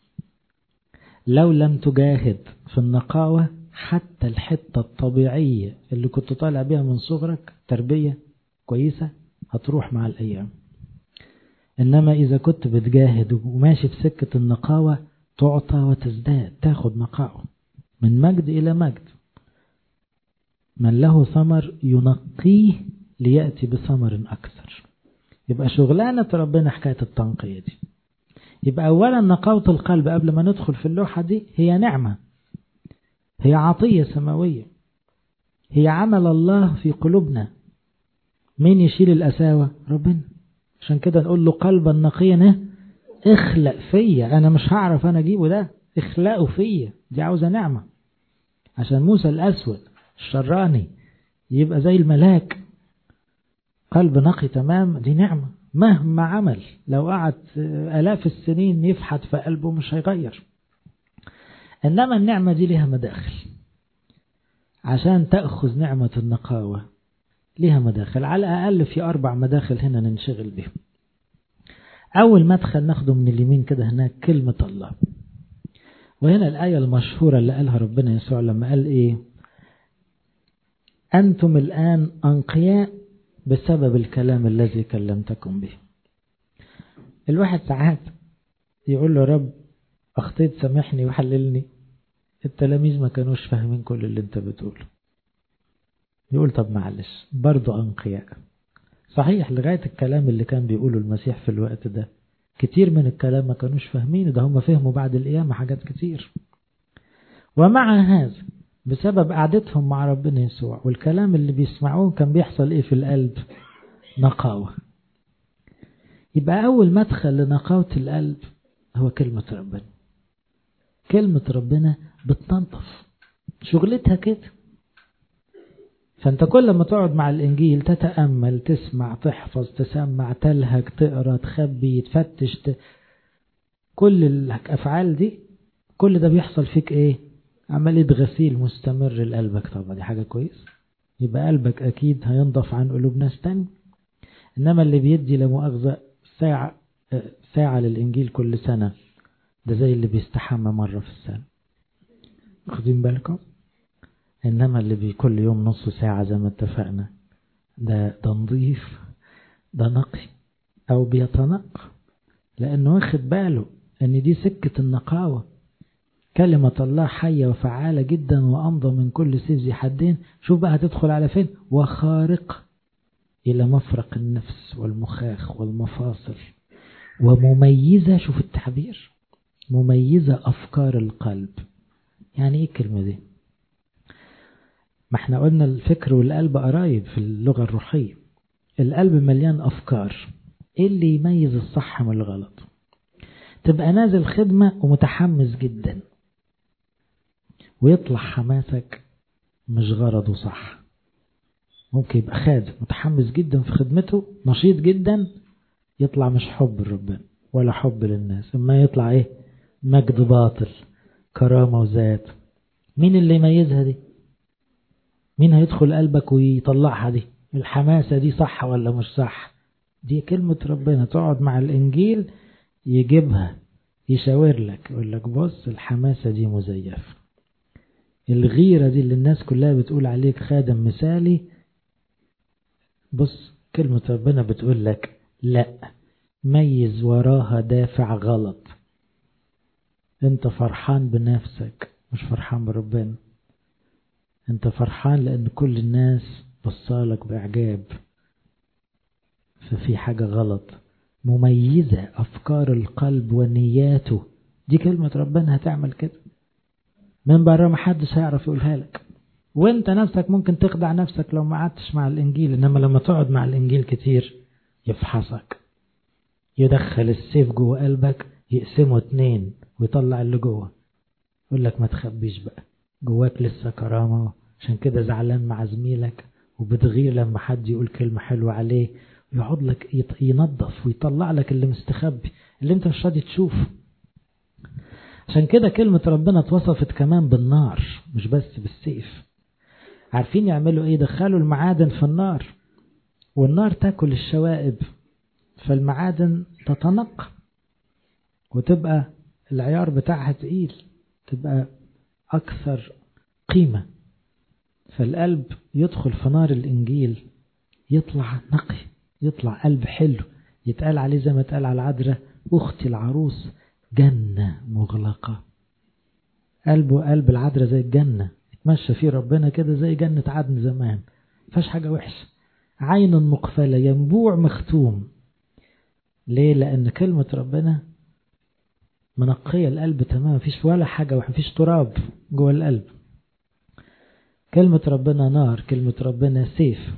لو لم تجاهد في النقاوة حتى الحتة الطبيعية اللي كنت طالع بيها من صغرك تربية كويسة هتروح مع الأيام. إنما إذا كنت بتجاهد وماشي في سكة النقاوة تعطى وتزداد، تاخد نقاوة من مجد إلى مجد. من له ثمر ينقيه ليأتي بثمر أكثر. يبقى شغلانة ربنا حكاية التنقية دي. يبقى أولا نقاوة القلب قبل ما ندخل في اللوحة دي هي نعمة، هي عطية سماوية، هي عمل الله في قلوبنا. مين يشيل الأساوة؟ ربنا. عشان كده نقول له قلبا نقيا اخلق فيا. أنا مش هعرف أنا أجيبه ده، اخلقه فيا. دي عاوزة نعمة. عشان موسى الأسود الشراني يبقى زي الملاك، قلب نقي تمام، دي نعمة. مهما عمل لو قعد آلاف السنين يفحت في قلبه مش هيغير. إنما النعمة دي لها مداخل. عشان تأخذ نعمة النقاوة لها مداخل، على الأقل في 4 مداخل هنا ننشغل بهم. أول مدخل ناخده من اليمين كده هناك كلمة الله. وهنا الآية المشهورة اللي قالها ربنا يسوع لما قال إيه؟ أنتم الآن أنقياء بسبب الكلام الذي كلمتكم به. الواحد ساعات يقول له رب أخطيت سامحني وحللني. التلاميذ ما كانوش فاهمين كل اللي انت بتقوله. يقول طب معلش برضو أنقياء. صحيح لغاية الكلام اللي كان بيقوله المسيح في الوقت ده كتير من الكلام ما كانوش فاهمين، ده هم فهموا بعد القيامة حاجات كتير. ومع هذا بسبب قعدتهم مع ربنا يسوع والكلام اللي بيسمعوه كان بيحصل ايه في القلب؟ نقاوة. يبقى أول مدخل لنقاوة القلب هو كلمة ربنا. كلمة ربنا بتنظف، شغلتها كده. فأنت كل ما تقعد مع الإنجيل تتأمل، تسمع، تحفظ، تسمع، تلهج، تقرأ، تخبي، تفتش، كل الأفعال دي، كل ده بيحصل فيك إيه؟ عملية غسيل مستمر لقلبك. طبعا دي حاجة كويس. يبقى قلبك أكيد هينضف عن قلوب ناس تاني. إنما اللي بيدي لمؤاخذة ساعة للإنجيل كل سنة ده زي اللي بيستحمى مرة في السنة. واخدين بالكم؟ إنما اللي كل يوم نص ساعة زي ما اتفقنا ده نظيف، ده نقي أو بيتنقى، لأنه واخد باله إن دي سكة النقاوة. كلمة الله حية وفعالة جدا وأمضى من كل سيف ذي حدين. شوف بقى هتدخل على فين؟ وخارق إلى مفرق النفس والمخاخ والمفاصل، ومميزة. شوف التعبير، مميزة أفكار القلب. يعني إيه الكلمة دي؟ ما احنا قلنا الفكر والقلب قرايب في اللغة الروحية. القلب مليان أفكار. إيه اللي يميز الصح من الغلط؟ تبقى نازل خدمة ومتحمس جدا، ويطلع حماسك مش غرضه صح. ممكن يبقى خادم متحمس جدا في خدمته، نشيط جدا، يطلع مش حب لربنا ولا حب للناس، اما يطلع ايه؟ مجد باطل، كرامة وذات. مين اللي يميزها دي؟ مين هيدخل قلبك ويطلعها دي؟ الحماسة دي صح ولا مش صح؟ دي كلمة ربنا. تقعد مع الإنجيل يجيبها، يشاور لك، يقول لك بص الحماسة دي مزيفة. الغيرة دي اللي الناس كلها بتقول عليك خادم مثالي، بص كلمة ربنا بتقول لك لا، ميز وراها دافع غلط. انت فرحان بنفسك مش فرحان بربنا. انت فرحان لان كل الناس بصالك باعجاب، ففي حاجة غلط. مميزة أفكار القلب ونياته. دي كلمة ربنا هتعمل كده من بره، ما حدش هيعرف يقولها لك. وانت نفسك ممكن تخدع نفسك لو ما قعدتش مع الإنجيل، إنما لما تقعد مع الإنجيل كتير يفحصك، يدخل السيف جوه قلبك، يقسمه 2 ويطلع اللي جوه. يقول لك ما تخبيش بقى، جواك لسه كرامة، عشان كده زعلان مع زميلك وبتغير لما حد يقول كلمة حلوة عليه، ويقعد لك ينظف ويطلع لك اللي مستخبي، اللي انت مش راضي تشوفه. عشان كده كلمة ربنا اتوصفت كمان بالنار، مش بس بالسيف. عارفين يعملوا ايه؟ دخلوا المعادن في النار، والنار تاكل الشوائب، فالمعادن تتنقى وتبقى العيار بتاعها تقيل، تبقى أكثر قيمة. فالقلب يدخل في نار الإنجيل يطلع نقي، يطلع قلب حلو، يتقال عليه زي ما اتقال على العذراء أختي العروس جنة مغلقة. قلب العذراء زي الجنة، يتمشى فيه ربنا كده زي جنة عدن زمان، فاش حاجة وحشة. عين مقفلة، ينبوع مختوم. ليه؟ لأن كلمة ربنا منقية القلب تماما، مفيش ولا حاجة ومفيش تراب جوه القلب. كلمة ربنا نار، كلمة ربنا سيف،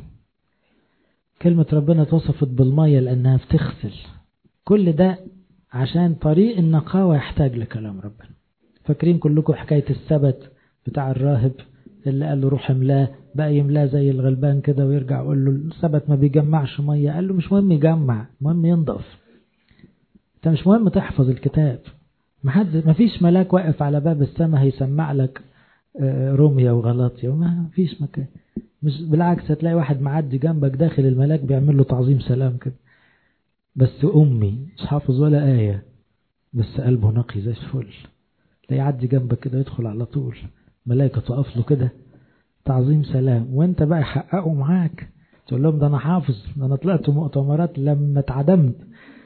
كلمة ربنا توصفت بالمية لأنها بتغسل. كل ده عشان طريق النقاوة يحتاج لكلام ربنا. فاكرين كلكم حكاية السبت بتاع الراهب اللي قال له روح املاه، بقى يملاه زي الغلبان كده ويرجع يقول له السبت ما بيجمعش مية. قال له مش مهم يجمع، مهم ينضف. انت مش مهم تحفظ الكتاب، ما فيش ملاك واقف على باب السماء هيسمع لك روميا وغلاطيا، ما فيش مكان. مش بالعكس، هتلاقي واحد معدي جنبك داخل الملاك بيعمل له تعظيم سلام كده، بس أمي مش حافظ ولا آية، بس قلبه نقي زي الفل. لا يعدي جنبك كده يدخل على طول، ملائكة تقف له كده تعظيم سلام، وانت بقى يحققوا معاك تقول لهم ده انا حافظ، ده انا طلعت مؤتمرات لما اتعدمت.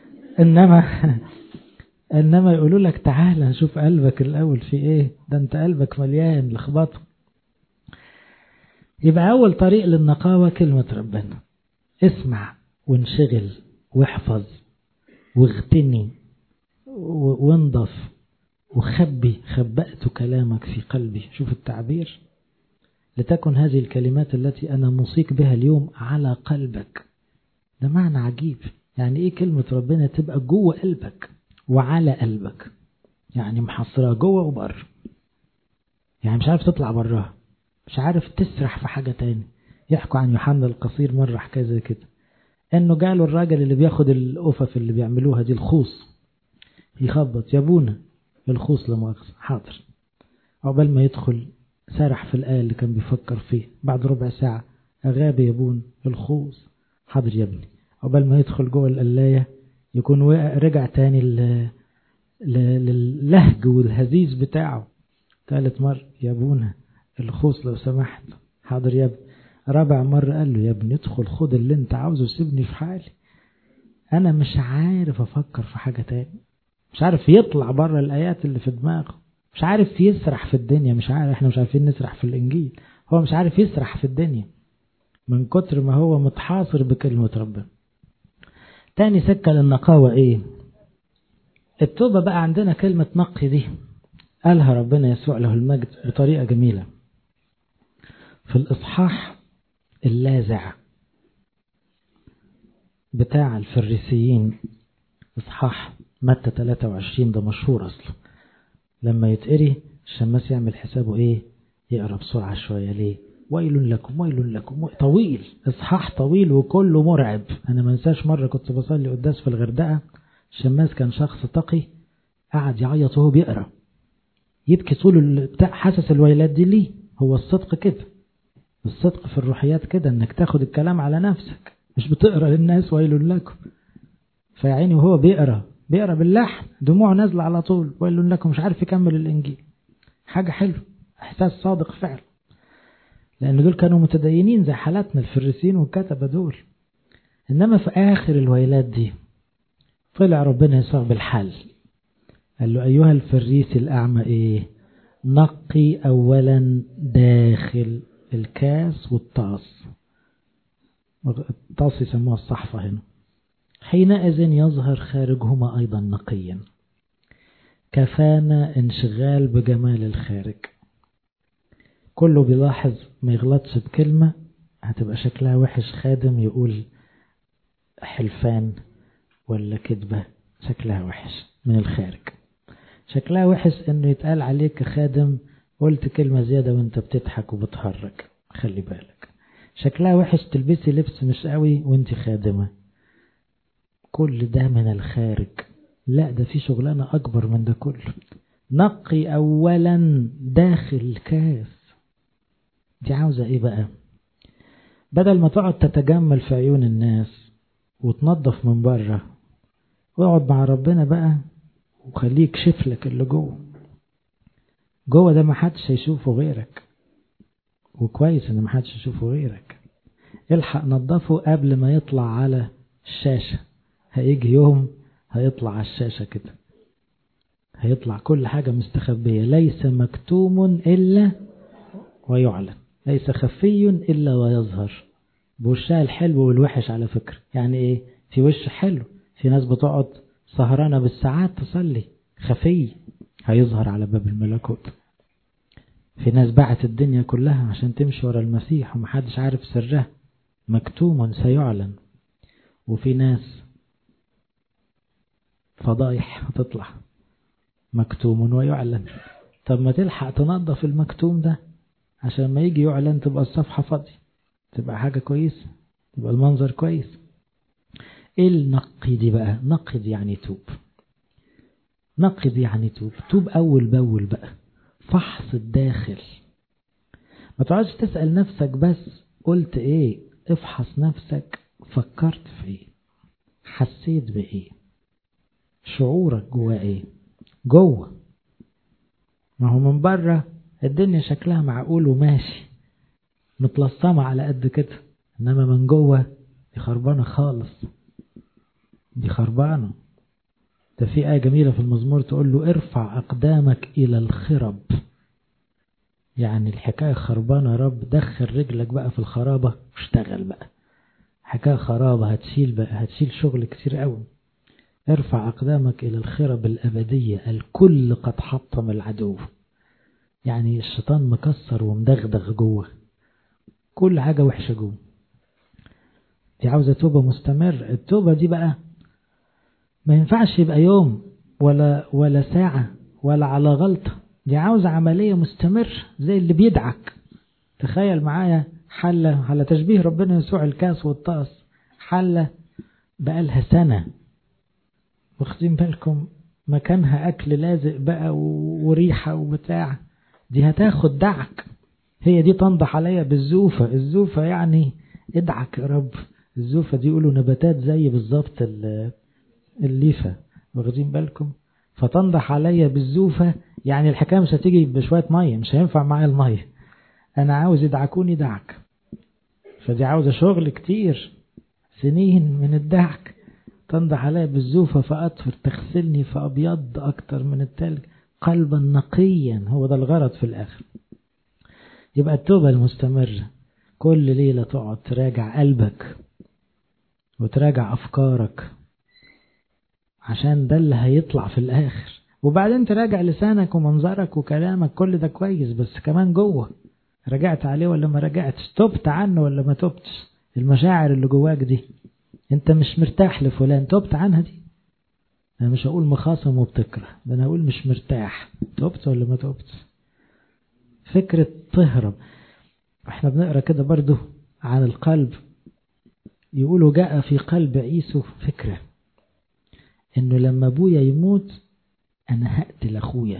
انما يقولوا لك تعال نشوف قلبك الاول في ايه، ده انت قلبك مليان لخبطه. يبقى اول طريق للنقاوة كلمة ربنا. اسمع وانشغل واحفظ واغتني وانضف خبأت كلامك في قلبي. شوف التعبير، لتكن هذه الكلمات التي أنا موصيك بها اليوم على قلبك. ده معنى عجيب. يعني إيه كلمة ربنا تبقى جوه قلبك وعلى قلبك؟ يعني محصرها جوه وبره، يعني مش عارف تطلع براها، مش عارف تسرح في حاجة تاني. يحكوا عن يوحنا القصير مرة حكاية زي كده، انه جاله الراجل اللي بياخد الأوفف اللي بيعملوها دي، الخوص، يخبط يا ابونا الخوص لمؤاخذة، حاضر. عقبال ما يدخل سرح في الآية اللي كان بيفكر فيه، بعد ربع ساعة أغاب يا ابون الخوص، حاضر يا ابني. عقبال ما يدخل جوه القلاية يكون رجع تاني للهج والهزيز بتاعه. ثالث مرة يا ابونا الخوص لو سمحت، حاضر يا ابني. رابع مرة قال له يا ابني ادخل خد اللي انت عاوزه وسيبني في حالي، انا مش عارف افكر في حاجة تاني. مش عارف يطلع بره الآيات اللي في دماغه، مش عارف يسرح في الدنيا. مش عارف، احنا مش عارفين نسرح في الإنجيل، هو مش عارف يسرح في الدنيا. من كتر ما هو متحاصر بكلمة ربنا. تاني سكة للنقاوة ايه؟ التوبة بقى عندنا كلمة نقي دي قالها ربنا يسوع له المجد بطريقة جميلة في الإصحاح اللاذع بتاع الفريسيين، إصحاح متى 23. ده مشهور أصلا، لما يتقري الشماس يعمل حسابه ايه؟ يقرأ بسرعة شوية. ليه؟ ويل لكم ويل لكم، طويل، إصحاح طويل وكله مرعب. أنا ما انساش مرة كنت بصلي قداس في الغردقة، الشماس كان شخص تقي قعد يعيط وهو بيقرأ، يبكي طول بتاع، حاسس الويلات دي ليه؟ هو الصدق كده، الصدق في الروحيات كده، انك تاخد الكلام على نفسك، مش بتقرأ للناس ويل لكم. فيعني وهو بيقرأ باللحن، دموع نازلة على طول، ويل لكم، مش عارف يكمل الإنجيل. حاجة حلوة، إحساس صادق فعلا، لأن دول كانوا متدينين زي حالاتنا الفريسين والكتبة دول. إنما في آخر الويلات دي طلع ربنا يسوع بالحل، قال له أيها الفريسي الأعمى إيه؟ نقي أولا داخل الكاس والطاس. الطاس يسموها الصحفة هنا. حينئذ يظهر خارجهما أيضا نقيا. كفانا انشغال بجمال الخارج. كله بيلاحظ ما يغلطش بكلمة هتبقى شكلها وحش، خادم يقول حلفان ولا كذبة شكلها وحش من الخارج. شكلها وحش انه يتقال عليك خادم قلت كلمة زيادة وانت بتضحك وبتهرج، خلي بالك. شكلها وحش تلبسي لبس مش قوي وانت خادمة. كل ده من الخارج. لا، ده في شغلانة اكبر من ده كله. نقي اولا داخل الكاس. دي عاوزة ايه بقى؟ بدل ما تقعد تتجمل في عيون الناس وتنظف من بره، واقعد مع ربنا بقى وخليك شفلك اللي جوه ده ما حدش هيشوفه غيرك، وكويس ان ما حدش يشوفه غيرك. الحق نظفه قبل ما يطلع على الشاشة. هيجي يوم هيطلع على الشاشة كده، هيطلع كل حاجة مستخبية. ليس مكتوم إلا ويعلن، ليس خفي إلا ويظهر. بوشها الحلو والوحش على فكرة. يعني ايه؟ في وش حلو، في ناس بتقعد سهرانة بالساعات تصلي، خفي هيظهر على باب الملكوت. في ناس باعت الدنيا كلها عشان تمشي ورا المسيح ومحدش عارف سرها، مكتوم سيعلن. وفي ناس فضايح هتطلع، مكتوم ويعلن. طب ما تلحق تنظف المكتوم ده عشان ما يجي يعلن تبقى الصفحة فاضية، تبقى حاجة كويسة، تبقى المنظر كويس. ايه النقي دي بقى؟ نقي دي يعني توب. نقي دي يعني توب. توب أول بأول بقى، فحص الداخل. ما تقعدش تسأل نفسك بس قلت ايه، افحص نفسك. فكرت في ايه؟ حسيت بايه؟ شعورك جوا ايه؟ جوه. ما هو من بره الدنيا شكلها معقول وماشي متلصمة على قد كده، انما من جوه دي خربانة خالص، دي خربانة. ده في آية جميلة في المزمور تقول له ارفع أقدامك إلى الخرب. يعني الحكاية خربانة يا رب، دخل رجلك بقى في الخرابة واشتغل بقى. حكاية خرابة هتشيل بقى، هتشيل شغل كتير قوي. ارفع أقدامك إلى الخرب الأبدية، الكل قد حطم العدو. يعني الشيطان مكسر ومدغدغ جوه، كل حاجة وحشة جوه. دي عاوزة توبة مستمر. التوبة دي بقى ما ينفعش يبقى يوم ولا ساعة ولا على غلطة، دي عاوزة عملية مستمر زي اللي بيدعك. تخيل معايا حلة على تشبيه ربنا يسوع الكاس والطاس، حلة بقالها سنة، واخدين بالكم مكانها أكل لازق بقى وريحة وبتاع، دي هتاخد دعك. هي دي تنضح عليا بالزوفة. الزوفة يعني ادعك يا رب. الزوفة دي يقولوا نباتات زي بالظبط الليفة، واخدين بالكم؟ فتنضح عليا بالزوفة، يعني الحكاية مش هتيجي بشوية مية، مش هينفع معايا المية، أنا عاوز يدعكوني دعك. فدي عاوزة شغل كتير، سنين من الدعك. تنضح عليا بالزوفة فأطفر، تغسلني فأبيض أكتر من التلج، قلبا نقيا. هو ده الغرض في الآخر. يبقى التوبة المستمرة كل ليلة تقعد تراجع قلبك وتراجع أفكارك، عشان ده اللي هيطلع في الآخر. وبعدين تراجع لسانك ومنظرك وكلامك، كل ده كويس، بس كمان جوه رجعت عليه ولا ما رجعتش، تبت عنه ولا ما تبتش. المشاعر اللي جواك دي، انت مش مرتاح لفلان، تبت عنها دي. انا مش هقول مخاصم وبتكره، ده انا هقول مش مرتاح، تبت ولا ما تبتش. فكرة تهرب. احنا بنقرأ كده برضو عن القلب، يقولوا جاء في قلب عيسو فكرة انه لما ابويا يموت انا هقتل اخويا.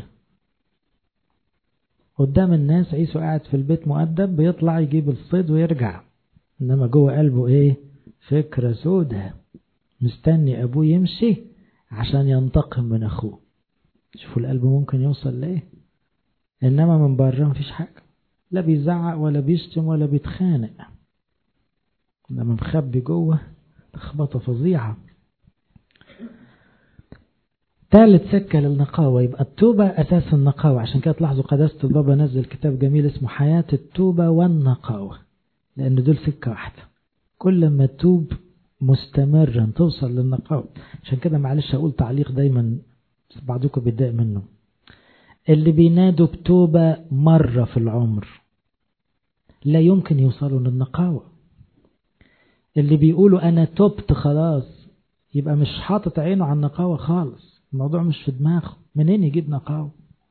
قدام الناس عيسو قاعد في البيت مؤدب، بيطلع يجيب الصيد ويرجع، انما جوه قلبه ايه؟ فكرة سودة، مستني ابوه يمشي عشان ينتقم من اخوه. شوفوا القلب ممكن يوصل لايه. انما من بره مفيش حاجة، لا بيزعق ولا بيشتم ولا بيتخانق، لما مخبي جوه لخبطة فظيعة. ثالث سكة للنقاوة، يبقى التوبة أساس النقاوة. عشان كده تلاحظوا قداسة البابا نزل كتاب جميل اسمه حياة التوبة والنقاوة، لأن دول سكة واحدة. كل ما تتوب مستمرا توصل للنقاوة. عشان كده معلش أقول تعليق دايما بعضكم بيتضايق منه، اللي بينادوا بتوبة مرة في العمر لا يمكن يوصلوا للنقاوة. اللي بيقولوا أنا توبت خلاص يبقى مش حاطط عينه على النقاوة خالص، الموضوع مش في دماغه، منين يجيب نقاوة؟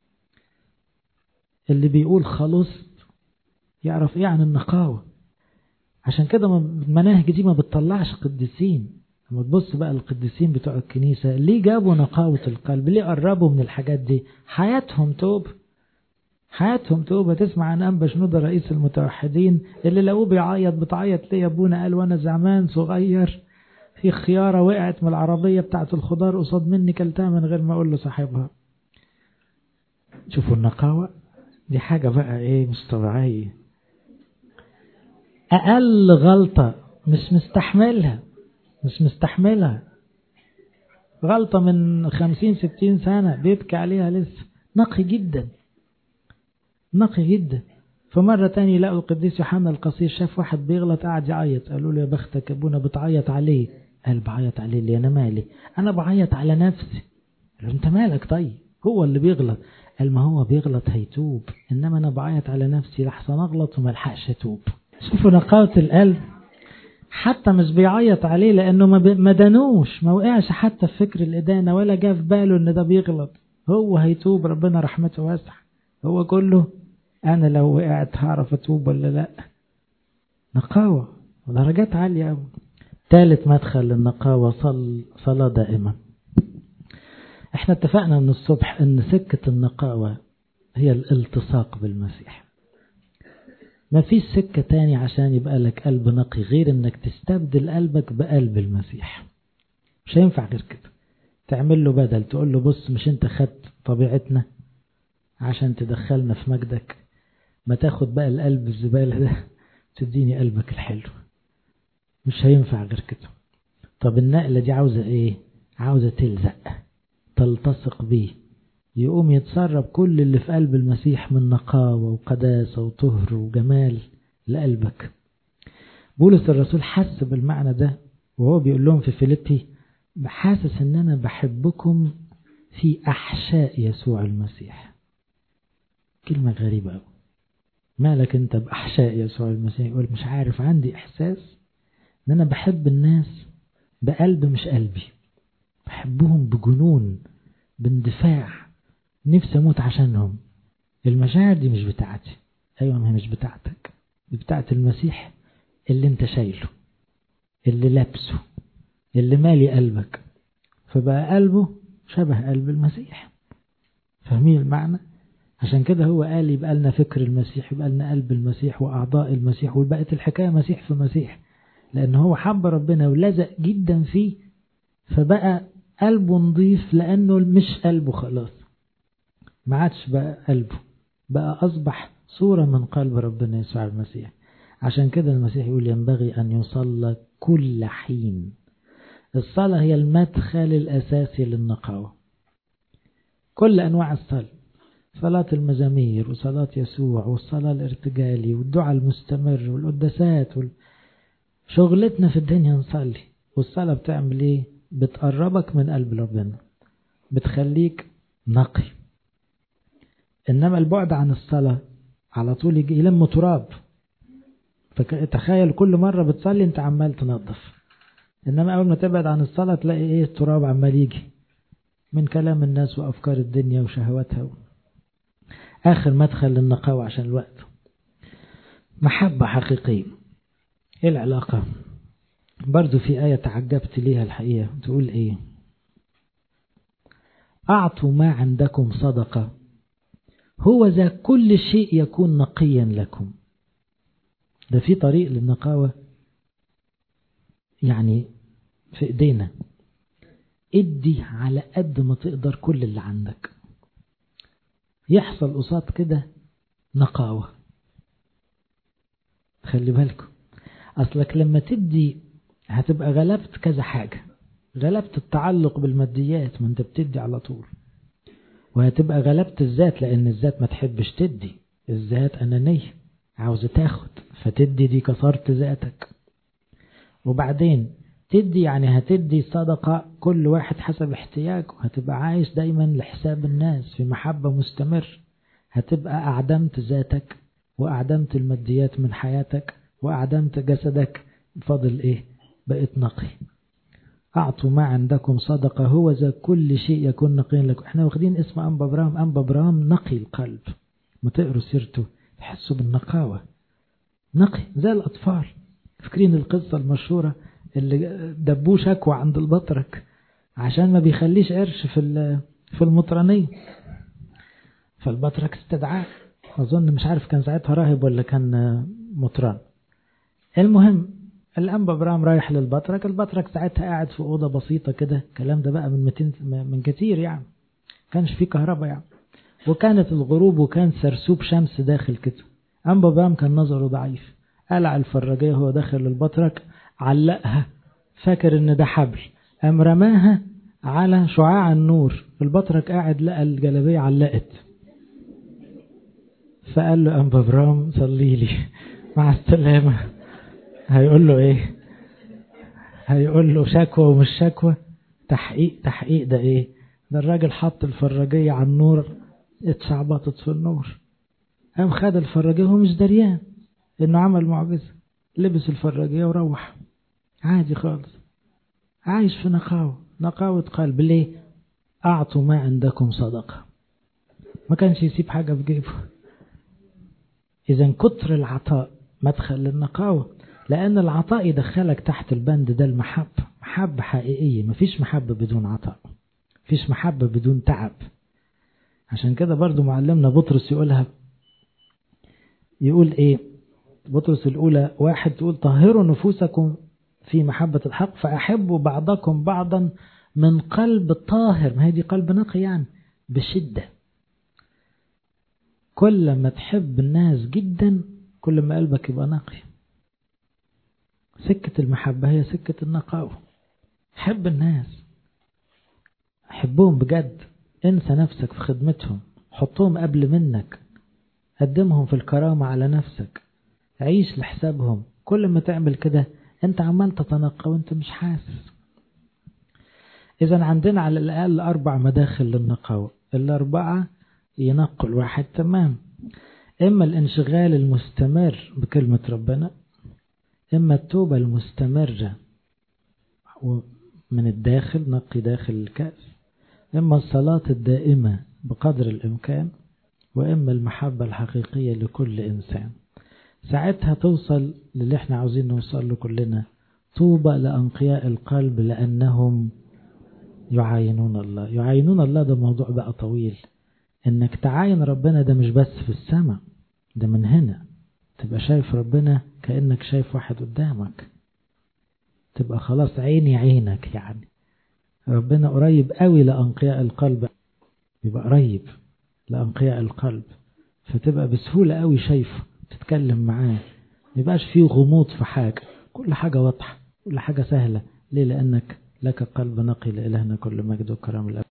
اللي بيقول خلصت يعرف ايه عن النقاوة. عشان كده المناهج دي ما بتطلعش قديسين. لما تبص بقى القديسين بتوع الكنيسة ليه جابوا نقاوة القلب، ليه قربوا من الحاجات دي؟ حياتهم توبة، حياتهم توبة. تسمع عن أنبا شنودة رئيس المتوحدين اللي لقوه بيعيط، بتعيط ليه يا ابونا؟ قال وانا زمان صغير في خيارة وقعت من العربية بتاعت الخضار قصاد مني، كلتها من غير ما اقول له صاحبها. شوفوا النقاوة دي حاجة بقى ايه، مش طبيعية. اقل غلطة مش مستحملها، مش مستحملها. غلطة من 50-60 سنة بيبكي عليها لسه، نقي جدا، نقي جدا. فمرة تاني لقوا القديس يوحنا القصير شاف واحد بيغلط قاعد يعيط، قالوا له يا بختك ابونا بتعيط عليه. قال بعيط عليه ليه؟ انا مالي، انا بعيط على نفسي. قال انت مالك؟ طيب هو اللي بيغلط. قال ما هو بيغلط هيتوب، انما انا بعيط على نفسي لحسن اغلط وما الحقش اتوب. شوفوا نقاوة القلب. حتى مش بيعيط عليه لانه ما دانوش، ما وقعش حتى في فكر الادانة ولا جاء في باله ان ده بيغلط. هو هيتوب، ربنا رحمته واسعة. هو كله انا لو وقعت هعرف اتوب ولا لا. نقاوة درجات عالية قوي. ثالث مدخل للنقاوة صلاة دائمة. احنا اتفقنا من الصبح ان سكة النقاوة هي الالتصاق بالمسيح. ما فيش سكة تاني عشان يبقى لك قلب نقي غير انك تستبدل قلبك بقلب المسيح. مش هينفع غير كده. تعمل له بدل، تقول له بص مش انت خدت طبيعتنا عشان تدخلنا في مجدك، ما تاخد بقى القلب الزبالة ده تديني قلبك الحلو. مش هينفع غير كده. طب النقلة دي عاوزة ايه؟ عاوزة تلزق، تلتصق بيه، يقوم يتسرب كل اللي في قلب المسيح من نقاوة وقداسة وطهر وجمال لقلبك. بولس الرسول حس بالمعنى ده وهو بيقول لهم في فيليبي بحاسس ان انا بحبكم في احشاء يسوع المسيح. كلمة غريبة قوي. مالك انت باحشاء يسوع المسيح؟ يقول مش عارف، عندي احساس ان انا بحب الناس بقلب مش قلبي، بحبهم بجنون، باندفاع، نفسي اموت عشانهم. المشاعر دي مش بتاعتي. ايوه ما هي مش بتاعتك، دي بتاعت المسيح اللي انت شايله، اللي لابسه، اللي مالي قلبك، فبقى قلبه شبه قلب المسيح. فاهمين المعنى؟ عشان كده هو قال يبقى لنا فكر المسيح، يبقى لنا قلب المسيح وأعضاء المسيح، وبقت الحكاية مسيح في مسيح، لأن هو حب ربنا ولزق جدا فيه، فبقى قلبه نضيف لأنه مش قلبه خلاص، ما عادش بقى قلبه، بقى أصبح صورة من قلب ربنا يسوع المسيح. عشان كده المسيح يقول ينبغي أن يصلى كل حين. الصلاة هي المدخل الأساسي للنقاوة. كل أنواع الصلاة، صلاة المزامير وصلاة يسوع والصلاة الارتجالي والدعاء المستمر والقداسات شغلتنا في الدنيا نصلي. والصلاة بتعمل ايه؟ بتقربك من قلب ربنا، بتخليك نقي. انما البعد عن الصلاة على طول يجي يلم تراب. فتخيل كل مرة بتصلي انت عمال تنظف، انما اول ما تبعد عن الصلاة تلاقي ايه؟ التراب عمال يجي من كلام الناس وافكار الدنيا وشهواتها. اخر مدخل للنقاوة عشان الوقت، محبة حقيقية. ايه العلاقة؟ برضو في آية تعجبت ليها الحقيقة، تقول ايه؟ اعطوا ما عندكم صدقة هو ذا كل شيء يكون نقيا لكم. ده في طريق للنقاوة يعني في ايدينا. ادي على قد ما تقدر كل اللي عندك، يحصل قصاد كده نقاوة. خلي بالكم، اصلك لما تدي هتبقى غلبت كذا حاجة. غلبت التعلق بالماديات، ما انت بتدي على طول. وهتبقى غلبت الذات، لان الذات ما تحبش تدي. الذات انانية، عاوزة تاخد، فتدي دي كسرت ذاتك. وبعدين تدي يعني هتدي صدقة كل واحد حسب احتياجه. هتبقى عايش دايما لحساب الناس في محبة مستمر. هتبقى أعدمت ذاتك وأعدمت الماديات من حياتك وأعدمت جسدك. فضل إيه؟ بقيت نقي. أعطوا ما عندكم صدقة هو ذا كل شيء يكون نقيا لكم. احنا واخدين اسم أنبا برام. أنبا برام نقي القلب. ما تقروا سيرته تحسوا بالنقاوة. نقي زي الأطفال. فاكرين القصة المشهورة اللي دبوه شكوى عند البطرك عشان ما بيخليش قرش في المطرانية، فالبطرك استدعاه. أظن مش عارف كان ساعتها راهب ولا كان مطران. المهم الأنبا برام رايح للبطرك. البطرك ساعتها قاعد في أوضة بسيطة كده. الكلام ده بقى من كتير يعني، كانش فيه كهرباء يعني، وكانت الغروب وكان سرسوب شمس داخل كده. أنبا برام كان نظره ضعيف، قلع الفراجية هو داخل للبطرك، علقها فاكر ان ده حبل، قام رماها على شعاع النور. البطرك قاعد لقى الجلابية علقت، فقال له أنبا برام صلي لي مع السلامة. هيقول له ايه؟ هيقول له شكوى ومش شكوى، تحقيق ده ايه؟ ده الراجل حط الفراجية على النور، اتشعبطت في النور. قام خد الفراجية وهو مش دريان انه عمل معجزة. لبس الفراجية وروح عادي خالص، عايش في نقاوة قلب. ليه؟ أعطوا ما عندكم صدقة. ما كانش يسيب حاجة في جيبه. إذن كتر العطاء مدخل للنقاوة، لأن العطاء يدخلك تحت البند ده المحبة. محبة حقيقية. مفيش محبة بدون عطاء، مفيش محبة بدون تعب. عشان كده برضو معلمنا بطرس يقول إيه؟ بطرس الأولى 1 تقول طهروا نفوسكم في محبة الحق فأحبوا بعضكم بعضا من قلب طاهر. ما هي دي قلب نقي يعني، بشدة. كل ما تحب الناس جدا كل ما قلبك يبقى نقي. سكة المحبة هي سكة النقاوة. حب الناس، حبهم بجد. انسى نفسك في خدمتهم، حطهم قبل منك، قدمهم في الكرامة على نفسك، عيش لحسابهم. كل ما تعمل كده انت عمال تتنقى وانت مش حاسس. اذا عندنا على الاقل 4 مداخل للنقاوة. ال4 ينقل واحد تمام. اما الانشغال المستمر بكلمة ربنا، اما التوبة المستمرة من الداخل، نقي داخل الكأس، اما الصلاة الدائمة بقدر الامكان، واما المحبة الحقيقية لكل انسان. ساعتها توصل للي احنا عاوزين نوصل له كلنا. طوبى لأنقياء القلب لأنهم يعاينون الله. يعاينون الله ده موضوع بقى طويل. انك تعاين ربنا ده مش بس في السماء، ده من هنا تبقى شايف ربنا كأنك شايف واحد قدامك. تبقى خلاص عيني عينك يعني. ربنا قريب قوي لأنقياء القلب، يبقى قريب لأنقياء القلب، فتبقى بسهولة قوي شايفه، تتكلم معاه، ميبقاش فيه غموض في حاجة. كل حاجة واضحة، كل حاجة سهلة. ليه؟ لأنك لك قلب نقي. لإلهنا كل مجد وكرم الأبد.